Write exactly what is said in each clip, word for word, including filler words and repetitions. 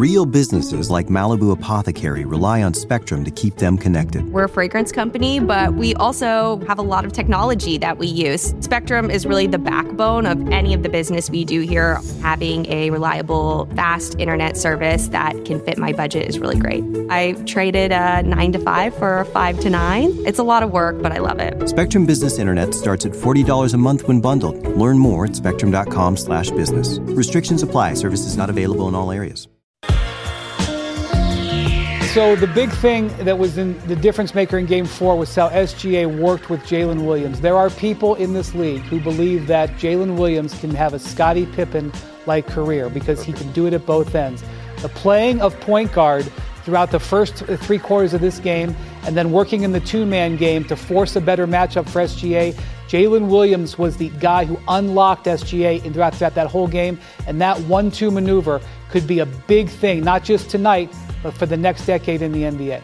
Real businesses like Malibu Apothecary rely on Spectrum to keep them connected. We're a fragrance company, but we also have a lot of technology that we use. Spectrum is really the backbone of any of the business we do here. Having a reliable, fast internet service that can fit my budget is really great. I traded a nine to five for a five to nine. It's a lot of work, but I love it. Spectrum Business Internet starts at forty dollars a month when bundled. Learn more at spectrum.com slash business. Restrictions apply. Services not available in all areas. So the big thing that was in the difference maker in Game Four was how S G A worked with Jalen Williams. There are people in this league who believe that Jalen Williams can have a Scottie Pippen-like career because he can do it at both ends. The playing of point guard throughout the first three quarters of this game and then working in the two-man game to force a better matchup for S G A. Jalen Williams was the guy who unlocked S G A throughout, throughout that whole game, and that one two maneuver could be a big thing, not just tonight, but for the next decade in the N B A.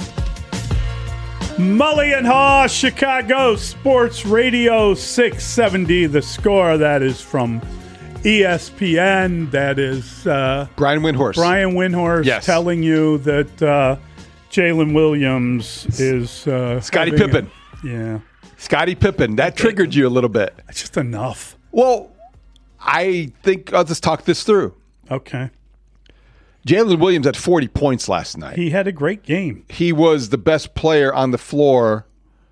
Mully and Haw, Chicago Sports Radio six seventy. The Score, that is from E S P N. That is uh, Brian Windhorst. Brian Windhorst yes. telling you that uh, Jalen Williams is uh, Scottie Pippen. A, yeah. Scottie Pippen. That triggered you a little bit. That's just enough. Well, I think I'll just talk this through. Okay. Jalen Williams had forty points last night. He had a great game. He was the best player on the floor,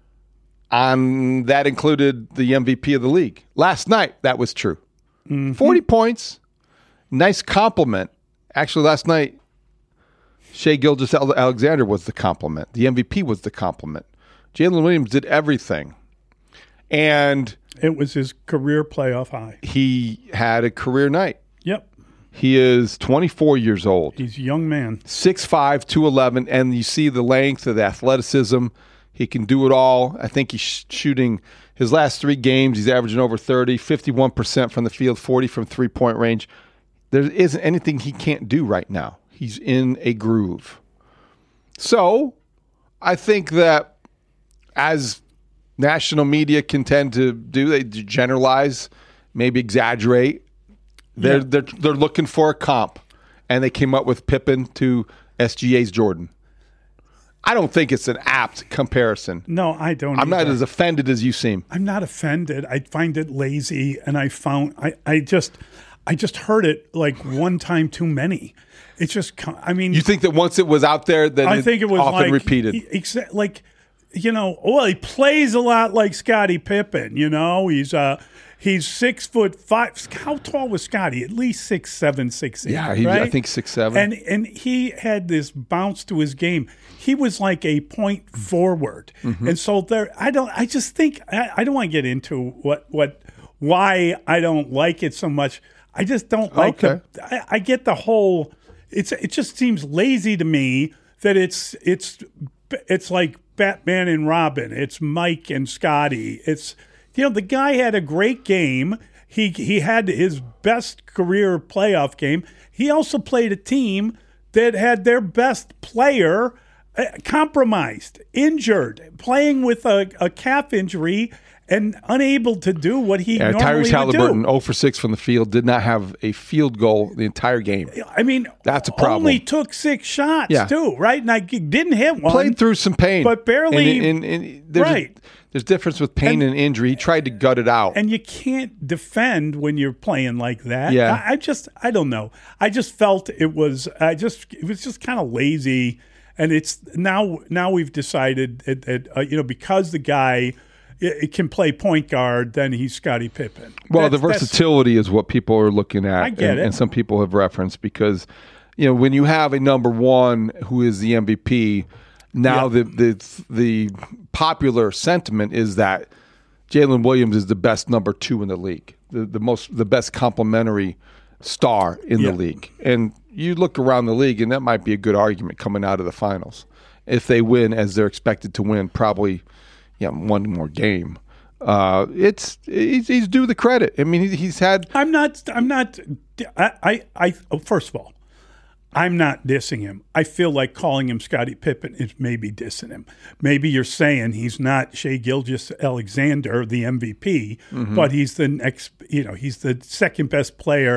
and that included the M V P of the league. Last night, that was true. Mm-hmm. forty points, nice compliment. Actually, last night, Shai Gilgeous-Alexander was the compliment. The M V P was the compliment. Jalen Williams did everything. And it was his career playoff high. He had a career night. Yep. He is twenty-four years old. He's a young man. six five, two eleven, and you see the length, the athleticism. He can do it all. I think he's shooting his last three games. He's averaging over thirty, fifty-one percent from the field, forty from three-point range. There isn't anything he can't do right now. He's in a groove. So I think that as national media can tend to do, they generalize, maybe exaggerate. They're, yeah. they're, they're looking for a comp, and they came up with Pippen to S G A's Jordan. I don't think it's an apt comparison. No, I don't I'm either. not as offended as you seem. I'm not offended. I find it lazy, and I found I, I just I just heard it like one time too many. It's just, I mean, you think that once it was out there, then I think it was often like, repeated. Exa- like, you know, well, he plays a lot like Scottie Pippen. You know, he's uh he's six foot five. How tall was Scottie? At least six seven, six eight. Yeah, he, right? I think six seven. And and he had this bounce to his game. He was like a point forward, mm-hmm. and so there. I don't. I just think I, I don't want to get into what what why I don't like it so much. I just don't like okay. the. I, I get the whole. It's it just seems lazy to me that it's it's it's like Batman and Robin. It's Mike and Scotty. It's, you know, the guy had a great game. He he had his best career playoff game. He also played a team that had their best player uh, compromised, injured, playing with a, a calf injury and unable to do what he yeah, normally Tyrese Halliburton, would do. zero for six from the field, did not have a field goal the entire game. I mean, that's a problem. Only took six shots, yeah. too, right? And I didn't hit one. Played through some pain. But barely. And, and, and there's right. A, there's difference with pain and, and injury. He tried to gut it out. And you can't defend when you're playing like that. Yeah. I, I just, I don't know. I just felt it was, I just, it was just kind of lazy. And it's now, now we've decided that, that uh, you know, because the guy it can play point guard, then he's Scottie Pippen. Well, that's, the versatility is what people are looking at. I get and, it. And some people have referenced because, you know, when you have a number one who is the M V P, now yeah. the, the the popular sentiment is that Jalen Williams is the best number two in the league, the, the most the best complementary star in yeah. the league. And you look around the league, and that might be a good argument coming out of the finals. If they win as they're expected to win, probably – yeah, one more game. Uh, it's he's, he's due the credit. I mean, he's had. I'm not. I'm not. I. I. I oh, first of all, I'm not dissing him. I feel like calling him Scottie Pippen is maybe dissing him. Maybe you're saying he's not Shai Gilgeous-Alexander, the M V P, mm-hmm. but he's the next. You know, he's the second best player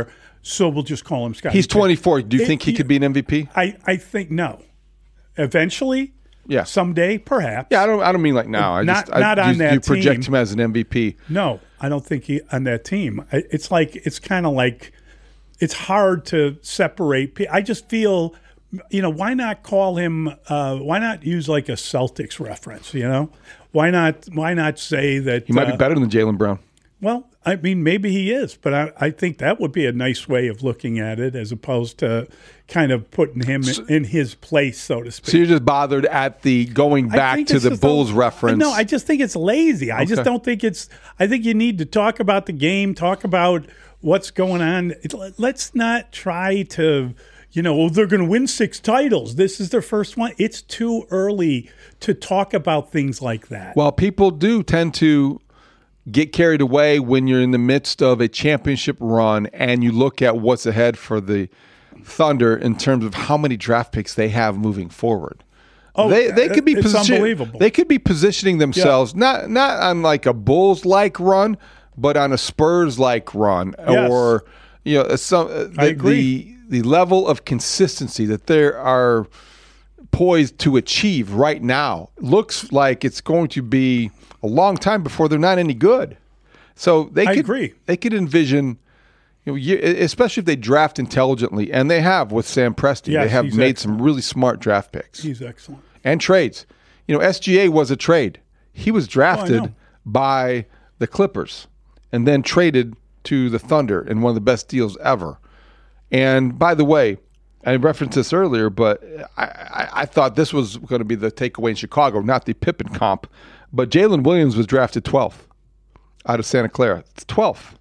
so we'll just call him Scottie He's Pippen. twenty-four. Do you It- think he could be an M V P? I, I think no. Eventually, Yeah. someday, perhaps. Yeah, I don't. I don't mean like now. I Not- just, I, not on you, that you project team. him as an M V P. No, I don't think he on that team. I- It's like it's kind of like it's hard to separate. pe- I just feel, you know, why not call him? Uh, why not use like a Celtics reference? You know, why not? Why not say that He might uh, be better than Jaylen Brown. Well, I mean, maybe he is, but I, I think that would be a nice way of looking at it, as opposed to kind of putting him in, in his place, so to speak. So you're just bothered at the going I back think to it's the just Bulls a- reference. No, I just think it's lazy. I just Okay. don't think it's. I think you need to talk about the game, talk about what's going on. It- Let's not try to, you know, oh, they're going to win six titles. This is their first one. It's too early to talk about things like that. Well, people do tend to get carried away when you're in the midst of a championship run and you look at what's ahead for the Thunder in terms of how many draft picks they have moving forward. Oh, they they could be it's position- unbelievable. They could be positioning themselves not not on like a Bulls like run, but on a Spurs like run, Yes. or you know some uh, the, I agree. the the level of consistency that there are poised to achieve right now looks like it's going to be a long time before they're not any good. So they I could agree. they could envision, you know, you- especially if they draft intelligently, and they have with Sam Presti. Yes, they have he's made excellent. some really smart draft picks He's excellent. and trades. You know, S G A was a trade. He was drafted know. by the Clippers and then traded to the Thunder in one of the best deals ever. And by the way, I referenced this earlier, but I, I, I thought this was going to be the takeaway in Chicago, not the Pippen comp. But Jalen Williams was drafted twelfth out of Santa Clara. It's twelfth.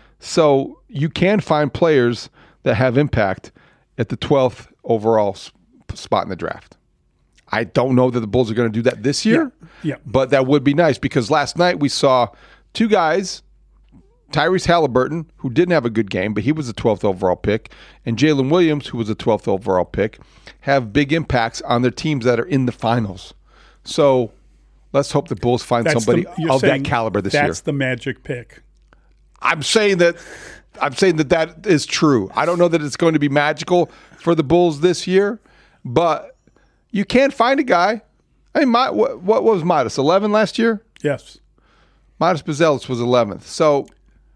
So you can find players that have impact at the twelfth overall s- spot in the draft. I don't know that the Bulls are going to do that this year, Yeah, yeah. but that would be nice because last night we saw two guys, Tyrese Halliburton, who didn't have a good game, but he was a twelfth overall pick, and Jalen Williams, who was a twelfth overall pick, have big impacts on their teams that are in the finals. So let's hope the Bulls find That's somebody the, you're of saying that caliber this year. That's the magic pick. I'm saying that I'm saying that that is true. I don't know that it's going to be magical for the Bulls this year, but you can find a guy. I mean, my, what, what was Modest? eleven last year? Yes. Modest Bazelis was eleventh. So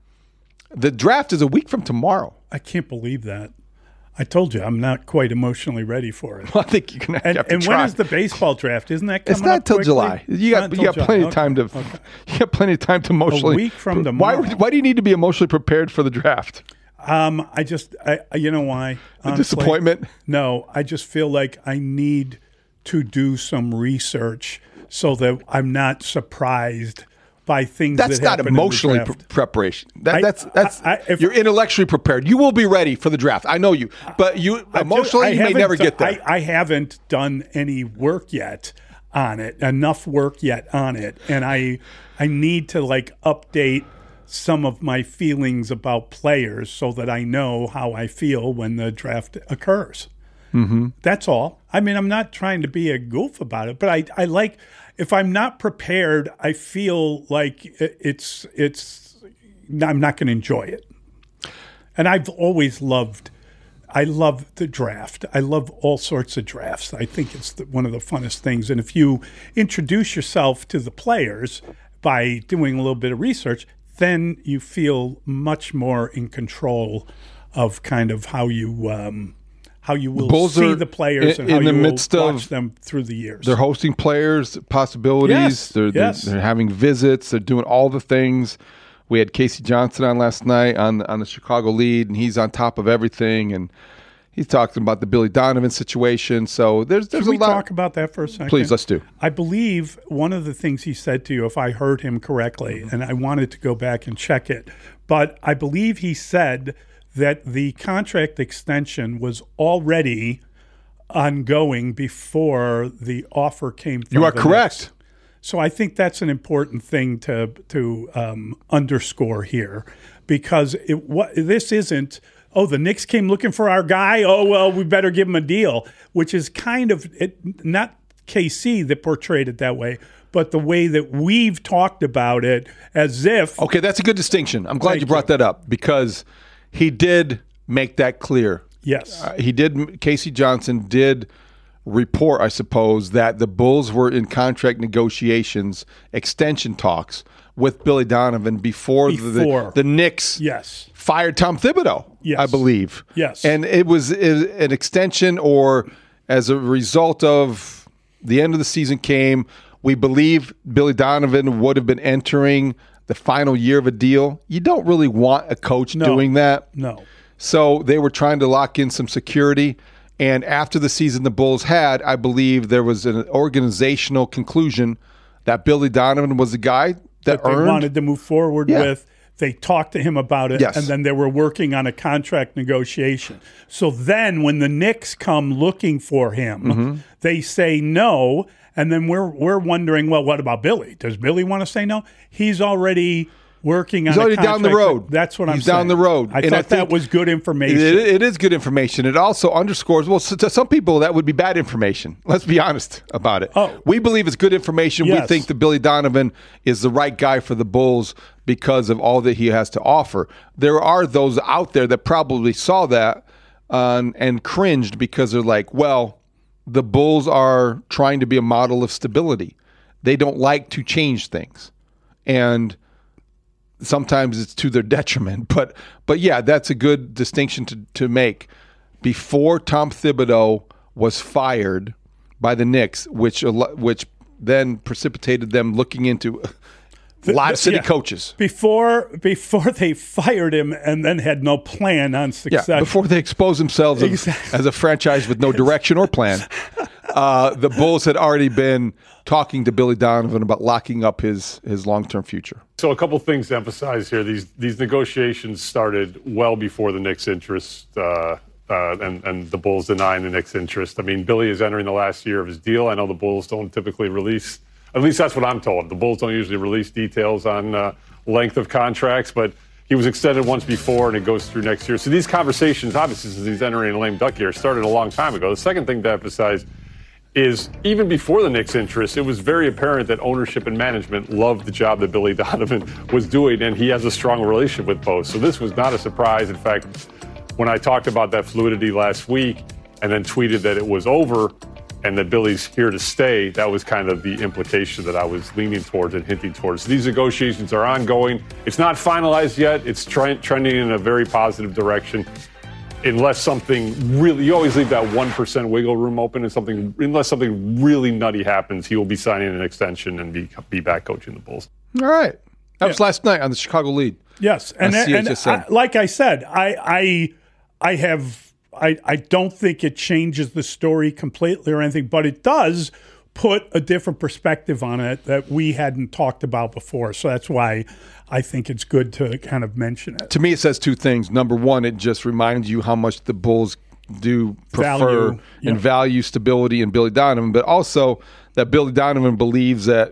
the draft is a week from tomorrow. I can't believe that. I told you I'm not quite emotionally ready for it. I think you're going to And, have to and try. when is the baseball draft? Isn't that coming It's not up till quickly? July. You It's got not you till got July. plenty of Okay. time to Okay. you got plenty of time to emotionally. week from Why tomorrow. why do you need to be emotionally prepared for the draft? Um, I just, I, I- you know why? The Honestly, disappointment? No, I just feel like I need to do some research so that I'm not surprised by things That's that not happen in the emotionally pre- draft. preparation. That, I- that's that's I- I- if- you're intellectually prepared. You will be ready for the draft. I know you, but you I just- emotionally I you may haven't never done- get there. I, I haven't done any work yet on it, enough work yet on it, and I I need to like update some of my feelings about players so that I know how I feel when the draft occurs. Mm-hmm. That's all. I mean, I'm not trying to be a goof about it, but I I like if I'm not prepared, I feel like it- it's it's I'm not going to enjoy it. And I've always loved, I love the draft. I love all sorts of drafts. I think it's the, one of the funnest things. And if you introduce yourself to the players by doing a little bit of research, then you feel much more in control of kind of how you um, how you will Bulls see are the players in- and how in the you midst will of- watch them through the years. They're hosting players, possibilities. Yes, they're, they're yes. they're having visits. They're doing all the things. We had Casey Johnson on last night on on the Chicago Lead, and he's on top of everything. And he's talking about the Billy Donovan situation. So there's there's Can we a lot. talk about that for a second? Please, let's do. I believe one of the things he said to you, if I heard him correctly, and I wanted to go back and check it, but I believe he said that the contract extension was already ongoing before the offer came from You are the correct. Knicks. So I think that's an important thing to to um, underscore here, because it what this isn't. Oh, the Knicks came looking for our guy. Oh well, we better give him a deal, which is kind of it, not K C that portrayed it that way, but the way that we've talked about it as if Okay, that's a good distinction. I'm glad Thank you brought you. that up because he did make that clear. Yes. Uh, he did. Casey Johnson did report, I suppose, that the Bulls were in contract negotiations, extension talks with Billy Donovan before, Before. The, the Knicks Yes. fired Tom Thibodeau, Yes. I believe. Yes. And it was i- an extension, or as a result of the end of the season came, we believe Billy Donovan would have been entering the final year of a deal. You don't really want a coach No. doing that. No. So they were trying to lock in some security. And after the season the Bulls had, I believe there was an organizational conclusion that Billy Donovan was the guy that, That they earned. wanted to move forward Yeah. with. They talked to him about it, Yes. and then they were working on a contract negotiation. So then when the Knicks come looking for him, Mm-hmm. they say no, and then we're we're wondering, well, what about Billy? Does Billy want to say no? He's already working on He's already a down the contract. road. That's what I'm He's saying. down the road. I And thought I that think was good information. It, it is good information. It also underscores, well, so to some people, that would be bad information. Let's be honest about it. Oh. We believe it's good information. We Yes. think that Billy Donovan is the right guy for the Bulls because of all that he has to offer. There are those out there that probably saw that um, and cringed because they're like, well, the Bulls are trying to be a model of stability. They don't like to change things. And sometimes it's to their detriment. But but yeah, that's a good distinction to, to make. Before Tom Thibodeau was fired by the Knicks, which which then precipitated them looking into a lot of city Yeah. coaches. Before before they fired him and then had no plan on Yeah, succession. before they exposed themselves as- Exactly. as a franchise with no direction or plan, uh, the Bulls had already been talking to Billy Donovan about locking up his his long term future. So a couple things to emphasize here. These these negotiations started well before the Knicks' interest uh, uh, and, and the Bulls denying the Knicks' interest. I mean, Billy is entering the last year of his deal. I know the Bulls don't typically release, at least that's what I'm told. The Bulls don't usually release details on uh, length of contracts, but he was extended once before and it goes through next year. So these conversations, obviously, since he's entering a lame duck year, started a long time ago. The second thing to emphasize is even before the Knicks' interest, it was very apparent that ownership and management loved the job that Billy Donovan was doing, and he has a strong relationship with both. So this was not a surprise. In fact, when I talked about that fluidity last week and then tweeted that it was over and that Billy's here to stay, that was kind of the implication that I was leaning towards and hinting towards. These negotiations are ongoing. It's not finalized yet. It's try- trending in a very positive direction. Unless something really, you always leave that one percent wiggle room open, and something, unless something really nutty happens, he will be signing an extension and be be back coaching the Bulls. All right. That was last night on the Chicago Lead. Yes, and, I see and what you said. I, like I said, I I I have I I don't think it changes the story completely or anything, but it does put a different perspective on it that we hadn't talked about before. So that's why I think it's good to kind of mention it. To me, it says two things. Number one, it just reminds you how much the Bulls do prefer Value, yeah. and value stability in Billy Donovan, but also that Billy Donovan believes that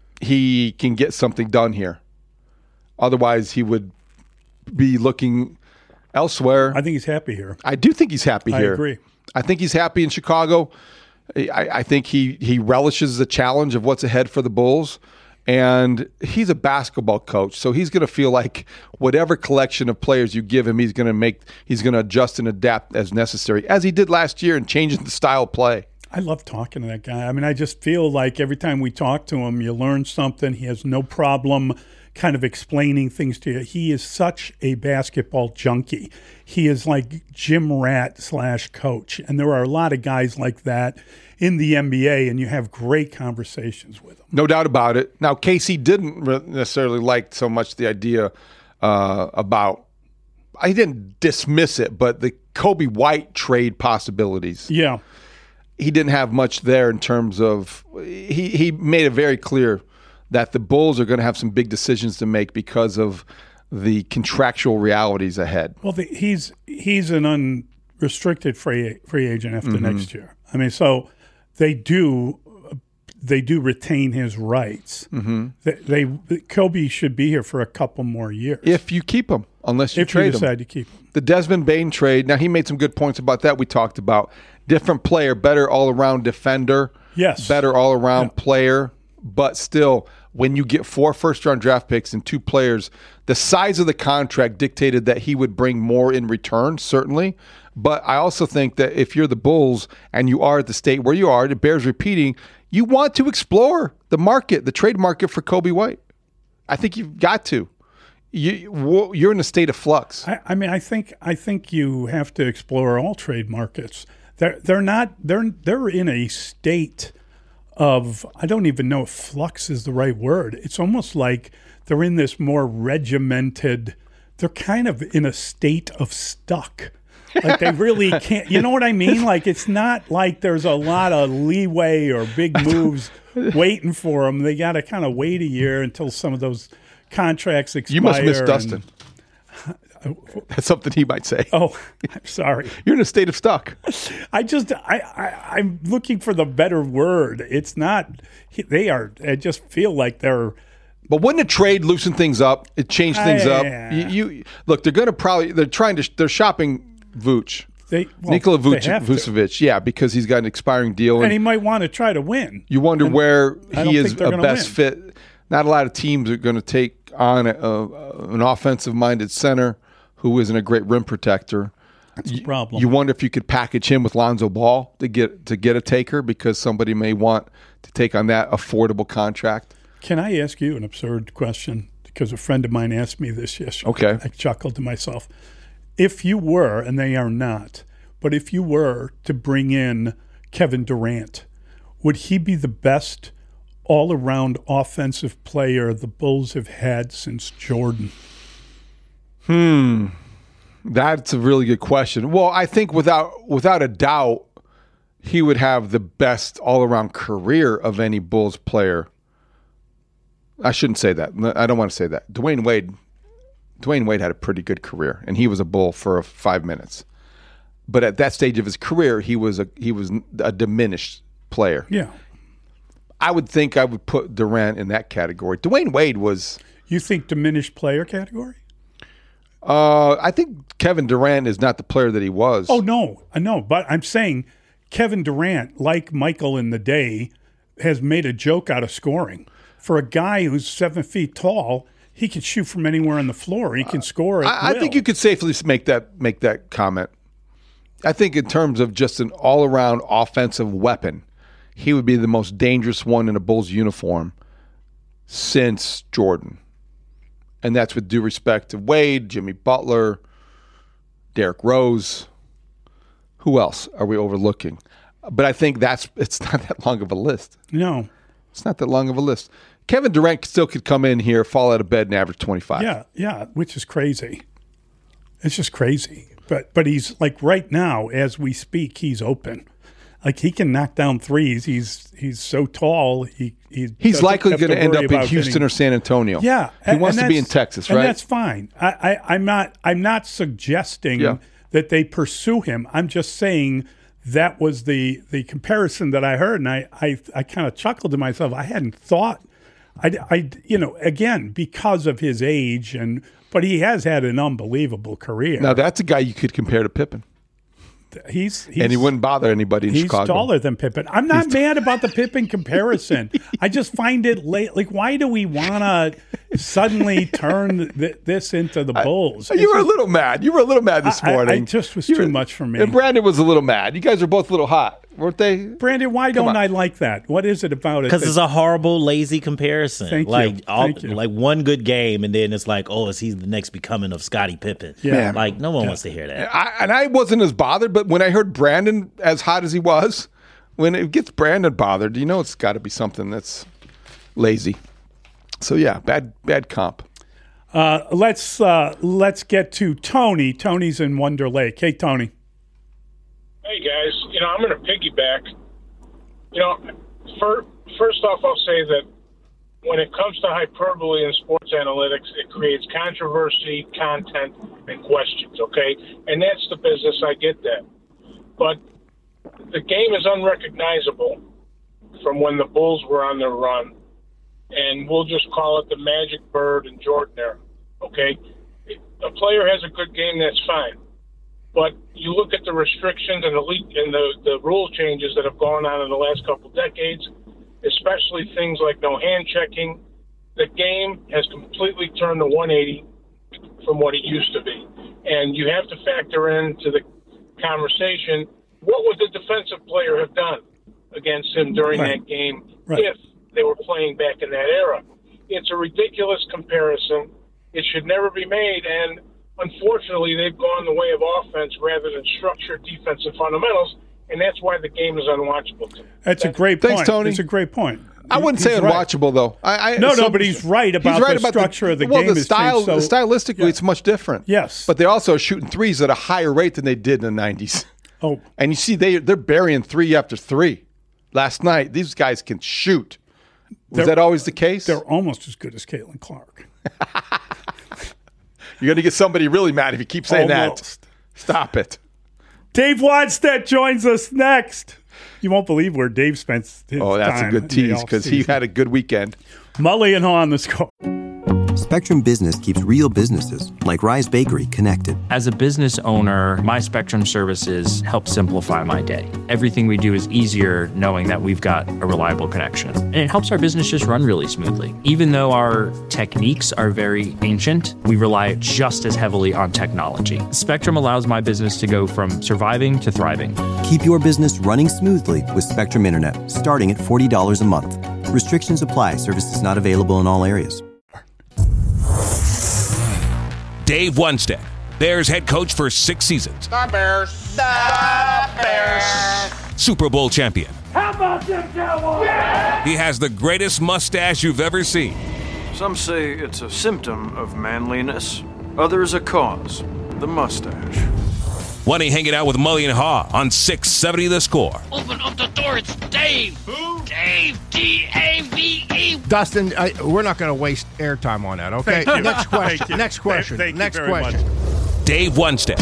he can get something done here. Otherwise, he would be looking elsewhere. I think he's happy here. I do think he's happy I here. agree. I think he's happy in Chicago. I, I think he, he relishes the challenge of what's ahead for the Bulls. And he's a basketball coach, so he's going to feel like whatever collection of players you give him, he's going to make, he's going to adjust and adapt as necessary, as he did last year in changing the style of play. I love talking to that guy. I mean, I just feel like every time we talk to him, you learn something. He has no problem kind of explaining things to you. He is such a basketball junkie. He is like Jim Rat slash coach. And there are a lot of guys like that in the N B A, and you have great conversations with him. No doubt about it. Now, Casey didn't re- necessarily like so much the idea uh, about, I didn't dismiss it, but the Kobe White trade possibilities. Yeah. He didn't have much there in terms of, he, he made it very clear that the Bulls are going to have some big decisions to make because of the contractual realities ahead. Well, the, he's he's an unrestricted free free agent after Mm-hmm. next year. I mean, so they do they do retain his rights. Mm-hmm. They, they Kobe should be here for a couple more years If you keep him, unless you if trade you him. decide to keep him. The Desmond Bane trade, now he made some good points about that. We talked about different player, better all-around defender, Yes. better all-around Yeah. player, but still when you get four first-round draft picks and two players, the size of the contract dictated that he would bring more in return, certainly. But I also think that if you're the Bulls and you are at the state where you are, it bears repeating, you want to explore the market, the trade market for Coby White. I think you've got to. You, you're in a state of flux. I, I mean, I think I think you have to explore all trade markets. They're they're not they're they're in a state of, I don't even know if flux is the right word. It's almost like they're in this more regimented. They're kind of in a state of stuck. Like they really can't. You know what I mean? Like it's not like there's a lot of leeway or big moves waiting for them. They got to kind of wait a year until some of those contracts expire. You must miss Dustin. And, that's something he might say. Oh, I'm sorry. You're in a state of stuck. I just, I, I, I'm looking for the better word. It's not, they are, I just feel like they're. But wouldn't a trade loosen things up? It changed things I, up. You, you look, they're going to probably, they're trying to, they're shopping Vooch. They, well, Nikola Vuce, they Vucevic, yeah, because he's got an expiring deal. And, and he might want to try to win. You wonder and where he is a win. best fit. Not a lot of teams are going to take on a, a, an offensive-minded center who isn't a great rim protector. That's a problem. You wonder if you could package him with Lonzo Ball to get to get a taker because somebody may want to take on that affordable contract. Can I ask you an absurd question? Because a friend of mine asked me this yesterday. Okay. I chuckled to myself. If you were, and they are not, but if you were to bring in Kevin Durant, would he be the best all-around offensive player the Bulls have had since Jordan? Hmm. That's a really good question. Well, I think without without a doubt, he would have the best all-around career of any Bulls player. I shouldn't say that. I don't want to say that. Dwayne Wade Dwayne Wade had a pretty good career, and he was a Bull for five minutes. But at that stage of his career, he was a he was a diminished player. Yeah. I would think I would put Durant in that category. Dwayne Wade was... You think diminished player category? Uh, I think Kevin Durant is not the player that he was. Oh, no. I know. But I'm saying Kevin Durant, like Michael in the day, has made a joke out of scoring. For a guy who's seven feet tall, he can shoot from anywhere on the floor. He can score at I, I will. think you could safely make that make that comment. I think in terms of just an all-around offensive weapon, he would be the most dangerous one in a Bulls uniform since Jordan. And that's with due respect to Wade, Jimmy Butler, Derrick Rose. Who else are we overlooking? But I think that's it's not that long of a list. No. It's not that long of a list. Kevin Durant still could come in here, fall out of bed, and average twenty-five. Yeah, yeah, which is crazy. It's just crazy. But but he's like right now, as we speak, he's open. Like he can knock down threes. He's he's so tall. He, he he's likely going to end up in about Houston hitting. or San Antonio. Yeah, he and, wants and to be in Texas, right? And that's fine. I, I I'm not I'm not suggesting yeah. that they pursue him. I'm just saying that was the the comparison that I heard, and I I, I kind of chuckled to myself. I hadn't thought. I, I you know again because of his age and but he has had an unbelievable career. Now that's a guy you could compare to Pippen. He's, he's and he wouldn't bother anybody in he's Chicago. He's taller than Pippen. I'm not he's mad t- about the Pippen comparison. I just find it late. Like, why do we want to suddenly turn th- this into the Bulls? I, you it's were just, a little mad. You were a little mad this I, morning. I, I just was you too were, much for me. And Brandon was a little mad. You guys are both a little hot, weren't they? Brandon, why Come don't on. I like that? What is it about it? Because it's a horrible, lazy comparison. Thank like, you. All, Thank you. Like one good game, and then it's like, oh, is he the next becoming of Scottie Pippen? Yeah. Man. Like, no one yeah. wants to hear that. I, and I wasn't as bothered, but when I heard Brandon as hot as he was, when it gets Brandon bothered, you know it's got to be something that's lazy. So, yeah, bad bad comp. Uh, let's uh, let's get to Tony. Tony's in Wonder Lake. Hey, Tony. Hey, guys. You know, I'm going to piggyback. You know, for, first off, I'll say that when it comes to hyperbole in sports analytics, it creates controversy, content, and questions, okay? And that's the business. I get that. But the game is unrecognizable from when the Bulls were on their run, and we'll just call it the Magic, Bird, and Jordan era, okay? A player has a good game, that's fine. But you look at the restrictions and the league and the, the rule changes that have gone on in the last couple decades, especially things like no hand checking, the game has completely turned to one eighty from what it used to be. And you have to factor into the conversation, what would the defensive player have done against him during right. that game right. if they were playing back in that era? It's a ridiculous comparison. It should never be made, and unfortunately, they've gone the way of offense rather than structured defensive fundamentals, and that's why the game is unwatchable to me. That's a great point. Thanks, Tony. That's a great point. I wouldn't He's say unwatchable, right. though. I, I, no, some, no, but he's right about he's right the about structure the, of the well, game. The has style, changed, so, stylistically, yeah. it's much different. Yes. But they're also shooting threes at a higher rate than they did in the nineties. Oh. And you see, they, they're burying three after three. Last night, these guys can shoot. Was They're- that always the case? They're almost as good as Caitlin Clark. You're going to get somebody really mad if you keep saying Almost. that. Stop it. Dave Wadstedt joins us next. You won't believe where Dave spent his Oh, that's time a good in the tease because he off-season. had a good weekend. Mully and Haw on the Score. Spectrum Business keeps real businesses, like Rise Bakery, connected. As a business owner, my Spectrum services help simplify my day. Everything we do is easier knowing that we've got a reliable connection. And it helps our business just run really smoothly. Even though our techniques are very ancient, we rely just as heavily on technology. Spectrum allows my business to go from surviving to thriving. Keep your business running smoothly with Spectrum Internet, starting at forty dollars a month. Restrictions apply. Services not available in all areas. Dave Wannstedt, Bears head coach for six seasons. The Bears. The Bears. Super Bowl champion. How about them Cowboys? Yeah! He has the greatest mustache you've ever seen. Some say it's a symptom of manliness. Others a cause. The mustache. When he hanging out with Mully and Haw on six seventy The Score. Open up the door. It's Dave. Who? Dave. D A V E. Dustin, I, we're not going to waste airtime on that, okay? Thank you. Next question. Thank you. Next question. Thank you Next very question. much. Dave Wannstedt.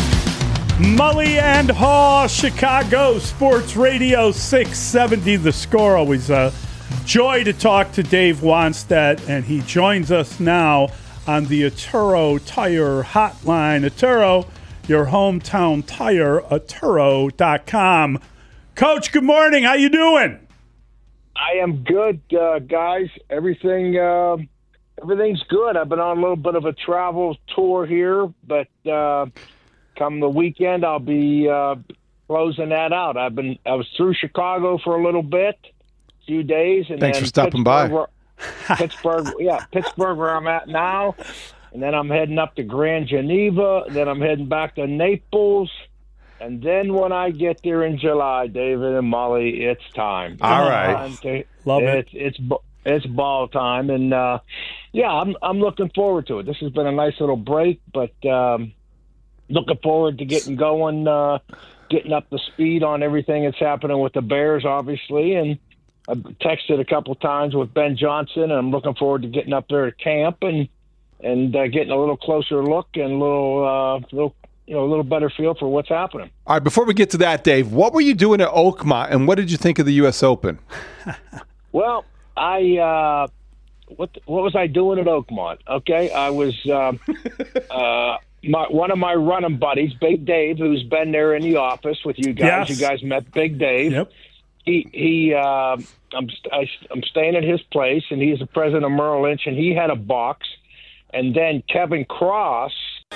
Mully and Haw, Chicago Sports Radio six seventy The Score. Always a joy to talk to Dave Wannstedt, and he joins us now on the Atturo Tire Hotline. Atturo, your hometown tire, atturo dot com. Coach, good morning. How you doing? I am good, uh, guys. Everything, uh, everything's good. I've been on a little bit of a travel tour here, but uh, come the weekend, I'll be uh, closing that out. I've been, I was through Chicago for a little bit, a few days, and Thanks then for stopping Pittsburgh, by. where- Pittsburgh, yeah, Pittsburgh, where I'm at now, and then I'm heading up to Grand Geneva. Then I'm heading back to Naples. And then when I get there in July, David and Molly, it's time. All It's right. time to- Love it. it's, It's ba- it's ball time, and uh, yeah, I'm I'm looking forward to it. This has been a nice little break, but um, looking forward to getting going, uh, getting up to speed on everything that's happening with the Bears, obviously. And I've texted a couple times with Ben Johnson, and I'm looking forward to getting up there to camp and and uh, getting a little closer look and a little uh, little. You know, a little better feel for what's happening. All right, before we get to that, Dave, what were you doing at Oakmont, and what did you think of the U S Open? Well, I uh, what what was I doing at Oakmont? Okay, I was um, uh, my one of my running buddies, Big Dave, who's been there in the office with you guys. Yes. You guys met Big Dave. Yep. He he. Uh, I'm I, I'm staying at his place, and he's the president of Merrill Lynch, and he had a box, and then Kevin Cross.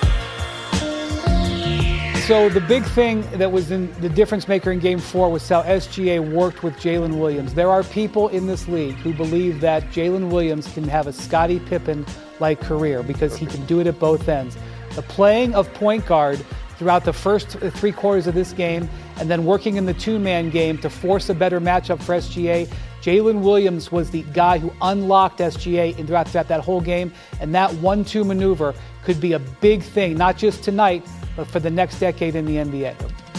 So the big thing that was in the difference maker in Game Four was how S G A worked with Jalen Williams. There are people in this league who believe that Jalen Williams can have a Scottie Pippen-like career because he can do it at both ends. The playing of point guard throughout the first three quarters of this game, and then working in the two-man game to force a better matchup for S G A. Jalen Williams was the guy who unlocked S G A throughout, throughout that whole game, and that one two maneuver could be a big thing, not just tonight, but for the next decade in the N B A.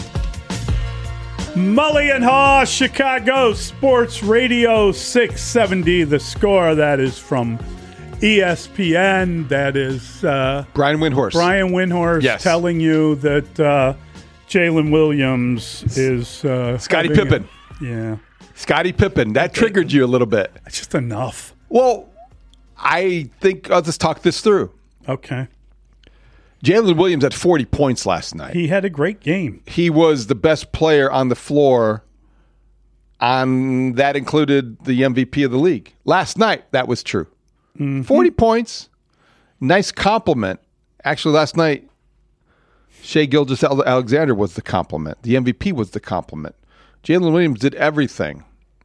Mully and Haw, Chicago Sports Radio six seventy The Score. That is from E S P N. That is uh, Brian Windhorst. Brian Windhorst Yes. telling you that uh, Jalen Williams is uh, Scottie having Pippen. a- yeah, Scottie Pippen. That triggered you a little bit. it's just enough. Well, I think I'll just talk this through. Okay, Jalen Williams had forty points last night. he had a great game. He was the best player on the floor, and that included the M V P of the league. Last night, that was true. Mm-hmm. forty points. Nice compliment. Actually, last night, Shai Gilgeous-Alexander was the compliment. The M V P was the compliment. Jalen Williams did everything.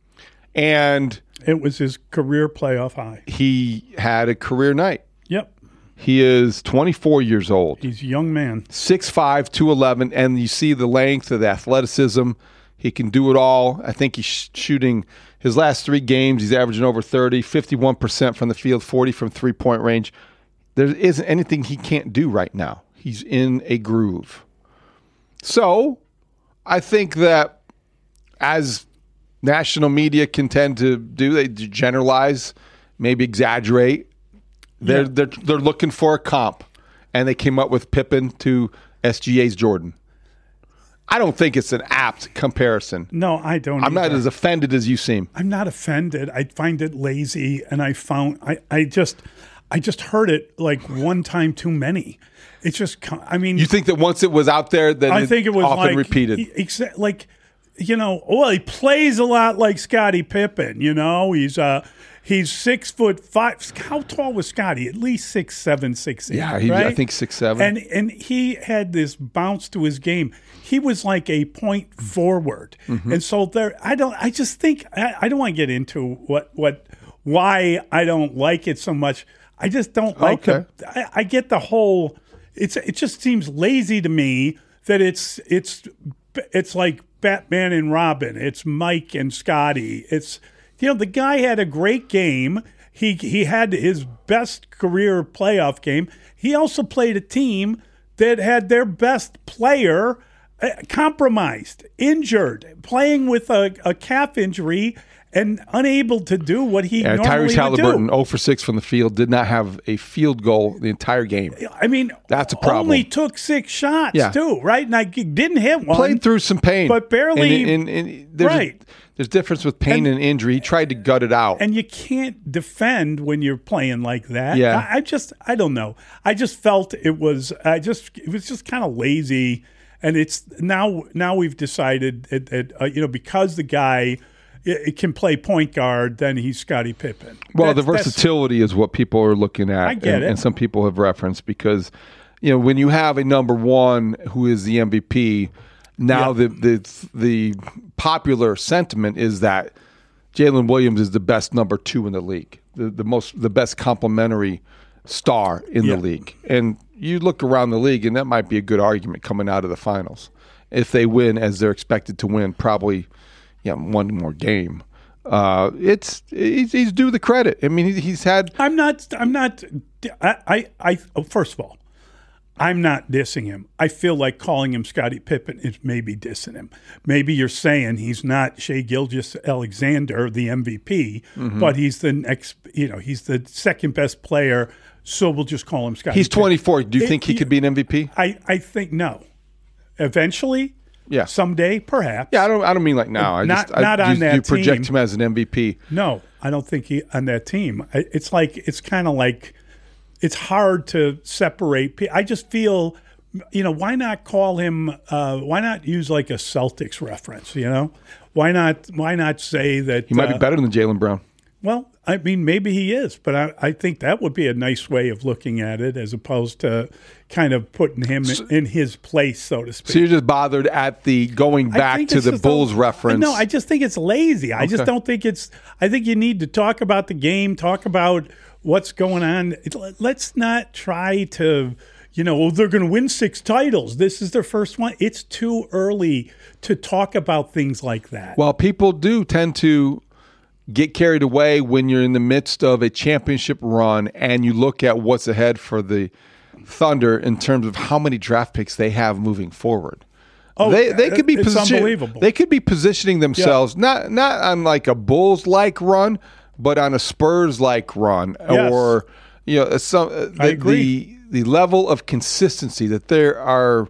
And it was his career playoff high. He had a career night. Yep. He is twenty-four years old. He's a young man. six five, two eleven, and you see the length, the athleticism. He can do it all. I think he's shooting his last three games. He's averaging over thirty, fifty-one percent from the field, forty from three-point range. There isn't anything he can't do right now. He's in a groove. So I think that as national media can tend to do, they generalize, maybe exaggerate. They're, Yeah. they're, they're looking for a comp, and they came up with Pippen to S G A's Jordan. I don't think it's an apt comparison. No, I don't. I'm not either. as offended as you seem. I'm not offended. I find it lazy, and I found I, I just I just heard it like one time too many. It's just I mean, You think that once it was out there, then I think it was often like repeated. Exa- like you know, well, he plays a lot like Scottie Pippen. You know, he's uh he's six foot five. How tall was Scottie? At least six seven, six eight. Yeah, he, right? I think six seven. And and he had this bounce to his game. He was like a point forward, Mhm. and so there. I don't. I just think I, I don't want to get into what what why I don't like it so much. I just don't like Okay. the. I, I get the whole. It's it just seems lazy to me that it's it's it's like Batman and Robin. It's Mike and Scotty. It's you know the guy had a great game. He he had his best career playoff game. He also played a team that had their best player uh, compromised, injured, playing with a, a calf injury and unable to do what he Yeah, normally Tyrese would Halliburton, do. zero for six from the field, did not have a field goal the entire game. I mean, That's a problem. only took six shots Yeah. too, right? And I didn't hit one. Played through some pain, but barely. And, and, and there's right. A, there's difference with pain and, And- injury. He tried to gut it out. And you can't defend when you're playing like that. Yeah. I, I just, I don't know. I just felt it was, I just, it was just kind of lazy. And it's now, now we've decided that, that uh, you know, because the guy it can play point guard, then he's Scottie Pippen. Well, That's- the that's- versatility is what people are looking at. I get and, it. and some people have referenced because, you know, when you have a number one who is the M V P, now Yeah. the, the the popular sentiment is that Jalen Williams is the best number two in the league, the the most the best complementary star in Yeah. the league. And you look around the league, and that might be a good argument coming out of the finals if they win as they're expected to win, probably. Yeah, one more game. Uh, it's he's, he's due the credit. I mean, he, he's had. I'm not. I'm not. I. I. I oh, first of all, I'm not dissing him. I feel like calling him Scottie Pippen is maybe dissing him. Maybe you're saying he's not Shai Gilgeous-Alexander, the M V P, Mhm. but he's the next. You know, he's the second best player. So we'll just call him Scottie. He's Pippen. twenty-four. Do you It- think he could be an M V P? I. I think no. Eventually. Yeah. Someday, perhaps. Yeah, I don't. I don't mean like now. I Not- just I, not on you, that you project team. him as an M V P. No, I don't think he on that team. I- It's like it's kind of like it's hard to separate. pe- I just feel, you know, why not call him? Uh, why not use like a Celtics reference? You know, why not? Why not say that He might uh, be better than Jaylen Brown. Well, I mean, maybe he is, but I, I think that would be a nice way of looking at it, as opposed to kind of putting him in, in his place, so to speak. So you're just bothered at the going I back think to it's the just Bulls a- reference. No, I just think it's lazy. I just Okay. don't think it's. I think you need to talk about the game, talk about what's going on. It, let's not try to, you know, oh, they're going to win six titles. This is their first one. It's too early to talk about things like that. Well, people do tend to get carried away when you're in the midst of a championship run and you look at what's ahead for the Thunder in terms of how many draft picks they have moving forward. Oh, they they could be it's position- unbelievable. They could be positioning themselves not not on like a Bulls like run, but on a Spurs like run, Yes. or you know some uh, the, I agree. the the level of consistency that there are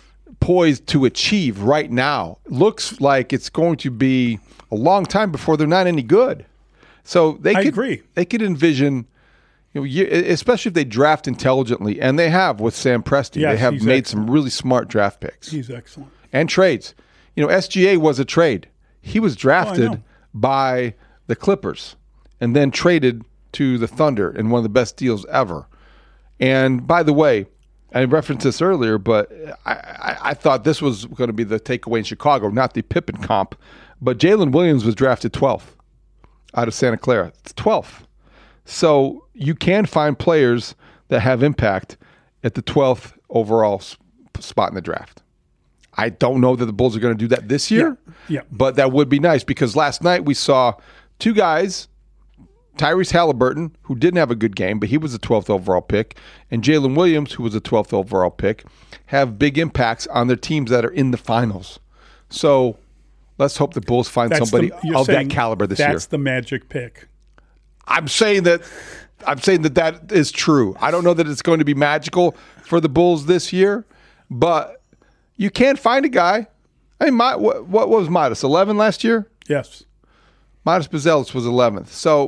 poised to achieve right now looks like it's going to be a long time before they're not any good. So they I could agree. they could envision, you know, you- especially if they draft intelligently, and they have with Sam Presti. Yes, they have he's made excellent. some really smart draft picks He's excellent. and trades. You know, S G A was a trade. He was drafted know. by the Clippers and then traded to the Thunder in one of the best deals ever. And by the way, I referenced this earlier, but I, I, I thought this was going to be the takeaway in Chicago, not the Pippen comp. But Jalen Williams was drafted twelfth out of Santa Clara. It's twelfth. So you can find players that have impact at the twelfth overall spot in the draft. I don't know that the Bulls are going to do that this year, yeah, yeah. but that would be nice because last night we saw two guys, Tyrese Halliburton, who didn't have a good game, but he was a twelfth overall pick, and Jalen Williams, who was a twelfth overall pick, have big impacts on their teams that are in the finals. So let's hope the Bulls find that's somebody the, of that caliber this that's year. That's the magic pick. I'm saying that I'm saying that that is true. I don't know that it's going to be magical for the Bulls this year, but you can't find a guy. I mean, my, what, what was Modest? eleven last year? Yes. Modest Buzelis was eleventh. So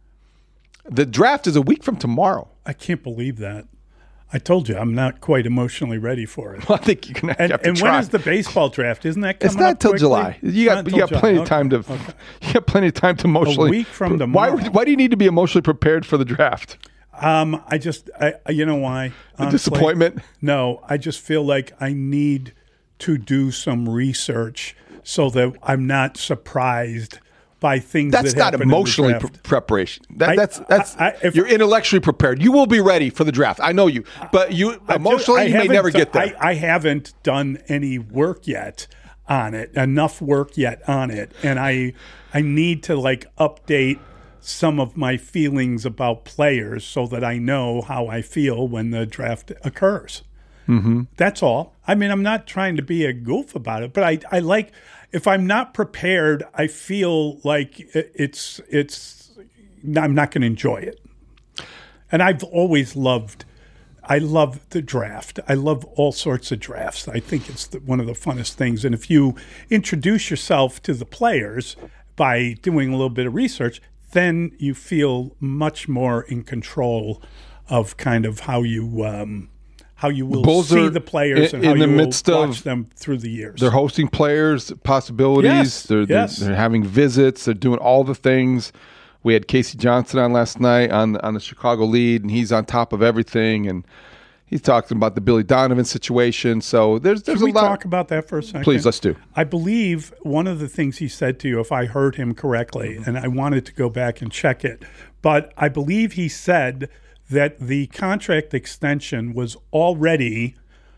the draft is a week from tomorrow. I can't believe that. I told you I'm not quite emotionally ready for it. Well, I think you're going to have and, to And try. when is the baseball draft? Isn't that coming It's not up till quickly? July. You It's got not you till got July. plenty of Okay. time to Okay. you got plenty of time to emotionally. A week from why tomorrow. why do you need to be emotionally prepared for the draft? Um, I just, I, you know why? The Honestly, disappointment? No, I just feel like I need to do some research so that I'm not surprised by things That's that not happen in emotionally the pre- draft. preparation. That, I- that's that's I- I- if- you're intellectually prepared. You will be ready for the draft. I know you, but you I emotionally just- I you may haven't never done- get there. I, I haven't done any work yet on it, enough work yet on it, and I I need to like update some of my feelings about players so that I know how I feel when the draft occurs. Mm-hmm. That's all. I mean, I'm not trying to be a goof about it, but I, I like, if I'm not prepared, I feel like it's, it's, I'm not going to enjoy it. And I've always loved, I love the draft. I love all sorts of drafts. I think it's the, one of the funnest things. And if you introduce yourself to the players by doing a little bit of research, then you feel much more in control of kind of how you, um, how you will Bulls see are the players in- and how in the you midst will of- watch them through the years. They're hosting players, possibilities. Yes, They're, they're, yes. they're having visits. They're doing all the things. We had Casey Johnson on last night on on the Chicago Lead, and he's on top of everything. And he's talking about the Billy Donovan situation. So there's there's Can we a lot. talk about that for a second? Please, let's do. I believe one of the things he said to you, if I heard him correctly, and I wanted to go back and check it, but I believe he said that the contract extension was already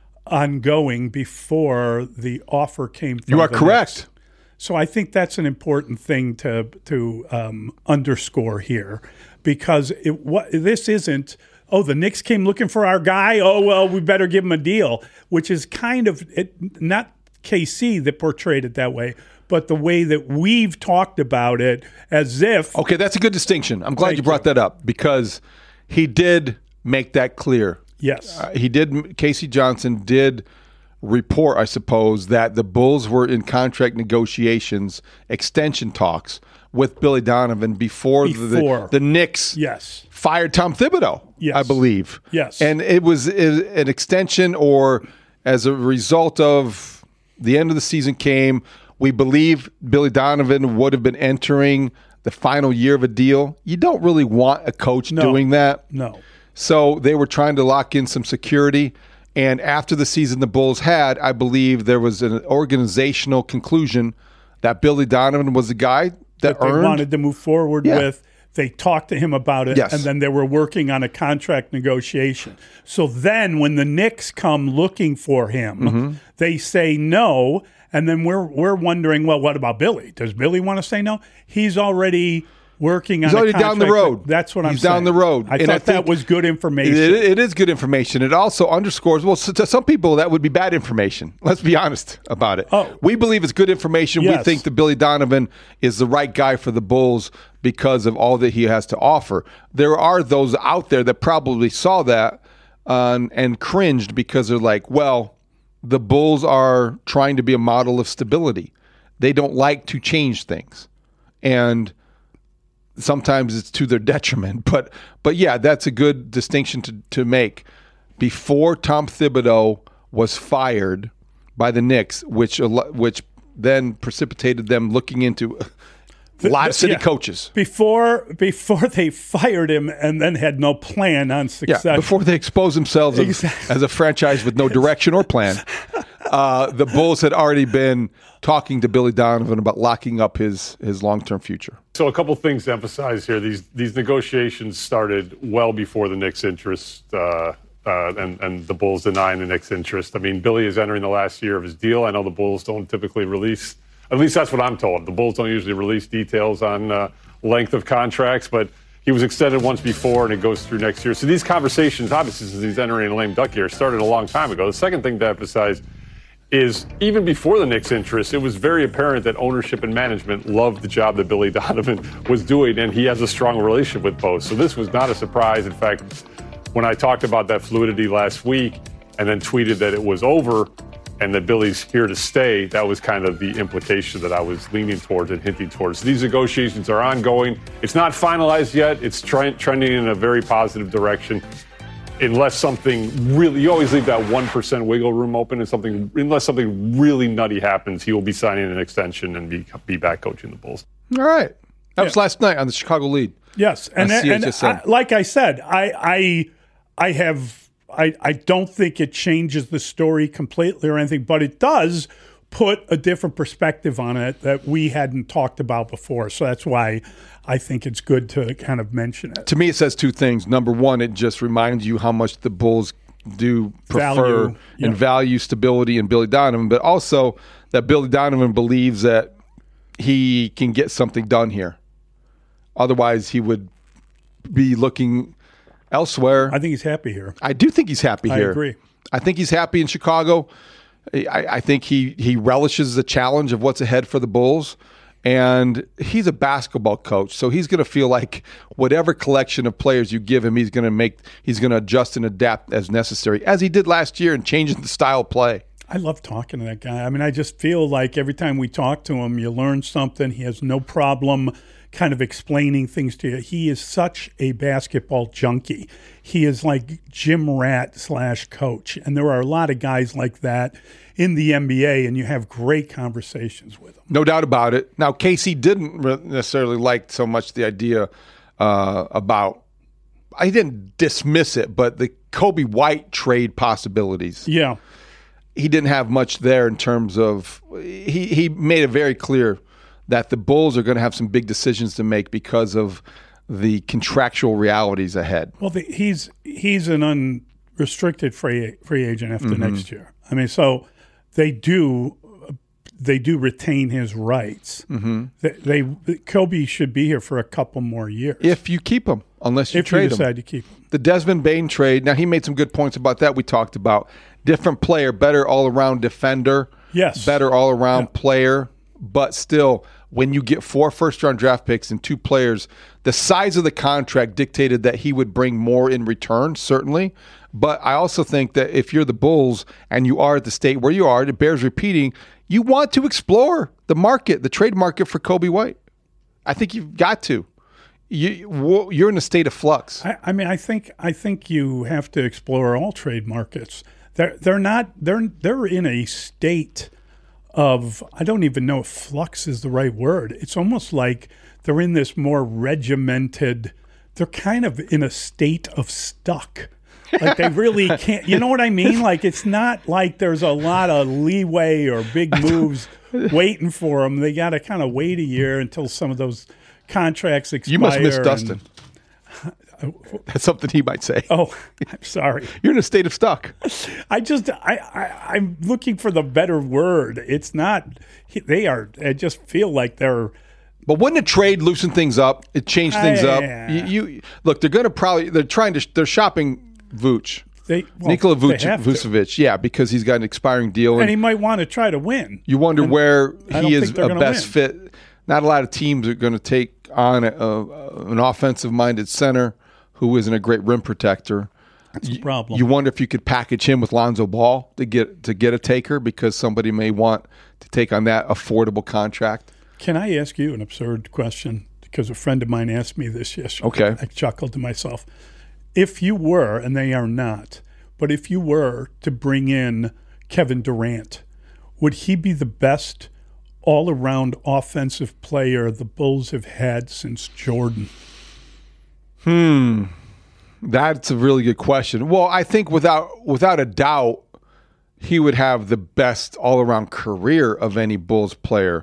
ongoing before the offer came from You are the correct. Knicks. So I think that's an important thing to to um, underscore here, because it, what, this isn't, oh, the Knicks came looking for our guy, oh, well, we better give him a deal, which is kind of it, not K C that portrayed it that way, but the way that we've talked about it as if. Okay, that's a good distinction. I'm glad Thank you brought you. that up because he did make that clear. Yes. Uh, he did. Casey Johnson did report, I suppose, that the Bulls were in contract negotiations, extension talks with Billy Donovan before, Before. The, the Knicks Yes. fired Tom Thibodeau, Yes. I believe. Yes. And it was a- an extension or as a result of the end of the season came, we believe Billy Donovan would have been entering the final year of a deal. You don't really want a coach No. doing that. No. So they were trying to lock in some security. And after the season the Bulls had, I believe there was an organizational conclusion that Billy Donovan was the guy that, that they earned. wanted to move forward Yeah. with. They talked to him about it, Yes. and then they were working on a contract negotiation. So then when the Knicks come looking for him, Mm-hmm. they say no, and then we're we're wondering, well, what about Billy? Does Billy want to say no? He's already working on He's a already down the contract. road. That's what I'm He's saying. down the road. I And thought I that think was good information. It, it is good information. It also underscores, well, so to some people, that would be bad information. Let's be honest about it. Oh. We believe it's good information. We Yes. think that Billy Donovan is the right guy for the Bulls because of all that he has to offer. There are those out there that probably saw that um, and cringed because they're like, well, the Bulls are trying to be a model of stability. They don't like to change things. And sometimes it's to their detriment. But but yeah, that's a good distinction to, to make. Before Tom Thibodeau was fired by the Knicks, which which then precipitated them looking into A lot the, of city yeah. coaches. Before before they fired him and then had no plan on succession. Yeah, before they exposed themselves Exactly. as, as a franchise with no direction or plan, uh, the Bulls had already been talking to Billy Donovan about locking up his his long-term future. So a couple things to emphasize here. These these negotiations started well before the Knicks' interest uh, uh, and, and the Bulls denying the Knicks' interest. I mean, Billy is entering the last year of his deal. I know the Bulls don't typically release, at least that's what I'm told. The Bulls don't usually release details on uh, length of contracts, but he was extended once before, and it goes through next year. So these conversations, obviously, since he's entering a lame duck year, started a long time ago. The second thing to emphasize is even before the Knicks' interest, it was very apparent that ownership and management loved the job that Billy Donovan was doing, and he has a strong relationship with both. So this was not a surprise. In fact, when I talked about that fluidity last week and then tweeted that it was over and that Billy's here to stay, that was kind of the implication that I was leaning towards and hinting towards. So these negotiations are ongoing. It's not finalized yet. It's tre- trending in a very positive direction. Unless something really, you always leave that one percent wiggle room open, and something, unless something really nutty happens, he will be signing an extension and be be back coaching the Bulls. All right. That was last night on the Chicago Lead. Yes, and, and I, like I said, I I I have I I don't think it changes the story completely or anything, but it does put a different perspective on it that we hadn't talked about before. So that's why I think it's good to kind of mention it. To me, it says two things. Number one, it just reminds you how much the Bulls do prefer Value, yeah. and value stability in Billy Donovan, but also that Billy Donovan believes that he can get something done here. Otherwise, he would be looking elsewhere. I think he's happy here. I do think he's happy I here. agree. I think he's happy in Chicago. I, I think he, he relishes the challenge of what's ahead for the Bulls. And he's a basketball coach, so he's going to feel like whatever collection of players you give him, he's going to make, he's going to adjust and adapt as necessary, as he did last year in changing the style of play. I love talking to that guy. I mean, I just feel like every time we talk to him, you learn something. He has no problem kind of explaining things to you. He is such a basketball junkie. He is like Jim Rat slash coach. And there are a lot of guys like that in the N B A, and you have great conversations with him. No doubt about it. Now, Casey didn't necessarily like so much the idea uh, about, I didn't dismiss it, but the Kobe White trade possibilities. Yeah. He didn't have much there in terms of, he, he made it very clear that the Bulls are going to have some big decisions to make because of the contractual realities ahead. Well, the, he's he's an unrestricted free free agent after Mm-hmm. next year. I mean, so they do they do retain his rights. Mm-hmm. They, they Kobe should be here for a couple more years if you keep him, unless you if trade you him. decide to keep him. The Desmond Bane trade. Now he made some good points about that. We talked about different player, better all around defender. Yes, better all around yeah. player, but still. When you get four first-round draft picks and two players, the size of the contract dictated that he would bring more in return, certainly. But I also think that if you're the Bulls and you are at the state where you are, it bears repeating, you want to explore the market, the trade market for Kobe White. I think you've got to. You, you're in a state of flux. I, I mean, I think I think you have to explore all trade markets. They're they're not they're they're in a state of, I don't even know if flux is the right word. It's almost like they're in this more regimented, they're kind of in a state of stuck. Like they really can't, you know what I mean? Like it's not like there's a lot of leeway or big moves waiting for them. They got to kind of wait a year until some of those contracts expire. You must miss and, Dustin. That's something he might say. Oh, I'm sorry. You're in a state of stuck. I just, I, I, I'm looking for the better word. It's not, they are, I just feel like they're. But wouldn't a trade loosen things up? It changed things I, up. yeah. You, you look, they're going to probably, they're trying to, they're shopping Vooch. They, well, Nikola they Vuce- have to. Vucevic, yeah, because he's got an expiring deal. And, And, he might want to try to win. you wonder And where I don't he is think they're a gonna best win. fit. Not a lot of teams are going to take on a, a, an offensive-minded center who isn't a great rim protector. That's a problem. You wonder if you could package him with Lonzo Ball to get to get a taker because somebody may want to take on that affordable contract. Can I ask you an absurd question? Because a friend of mine asked me this yesterday. Okay. I chuckled to myself. If you were, and they are not, but if you were to bring in Kevin Durant, would he be the best all-around offensive player the Bulls have had since Jordan? Hmm. That's a really good question. Well, I think without without a doubt, he would have the best all-around career of any Bulls player.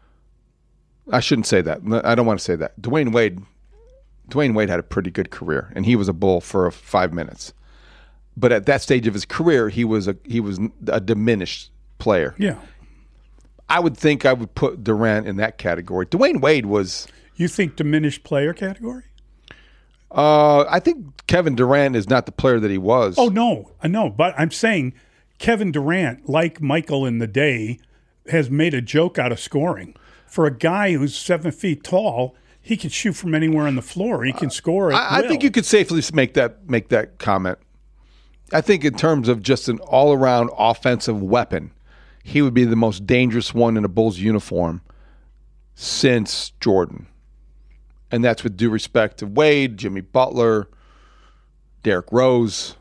I shouldn't say that. I don't want to say that. Dwayne Wade, Dwayne Wade had a pretty good career, and he was a Bull for five minutes. But at that stage of his career, he was a he was a diminished player. Yeah. I would think I would put Durant in that category. Dwayne Wade was. You think diminished player category? Uh, I think Kevin Durant is not the player that he was. Oh, no. I know. But I'm saying Kevin Durant, like Michael in the day, has made a joke out of scoring. For a guy who's seven feet tall, he can shoot from anywhere on the floor. He can score at I, I will. think you could safely make that make that comment. I think in terms of just an all-around offensive weapon, he would be the most dangerous one in a Bulls uniform since Jordan. And that's with due respect to Wade, Jimmy Butler, Derrick Rose.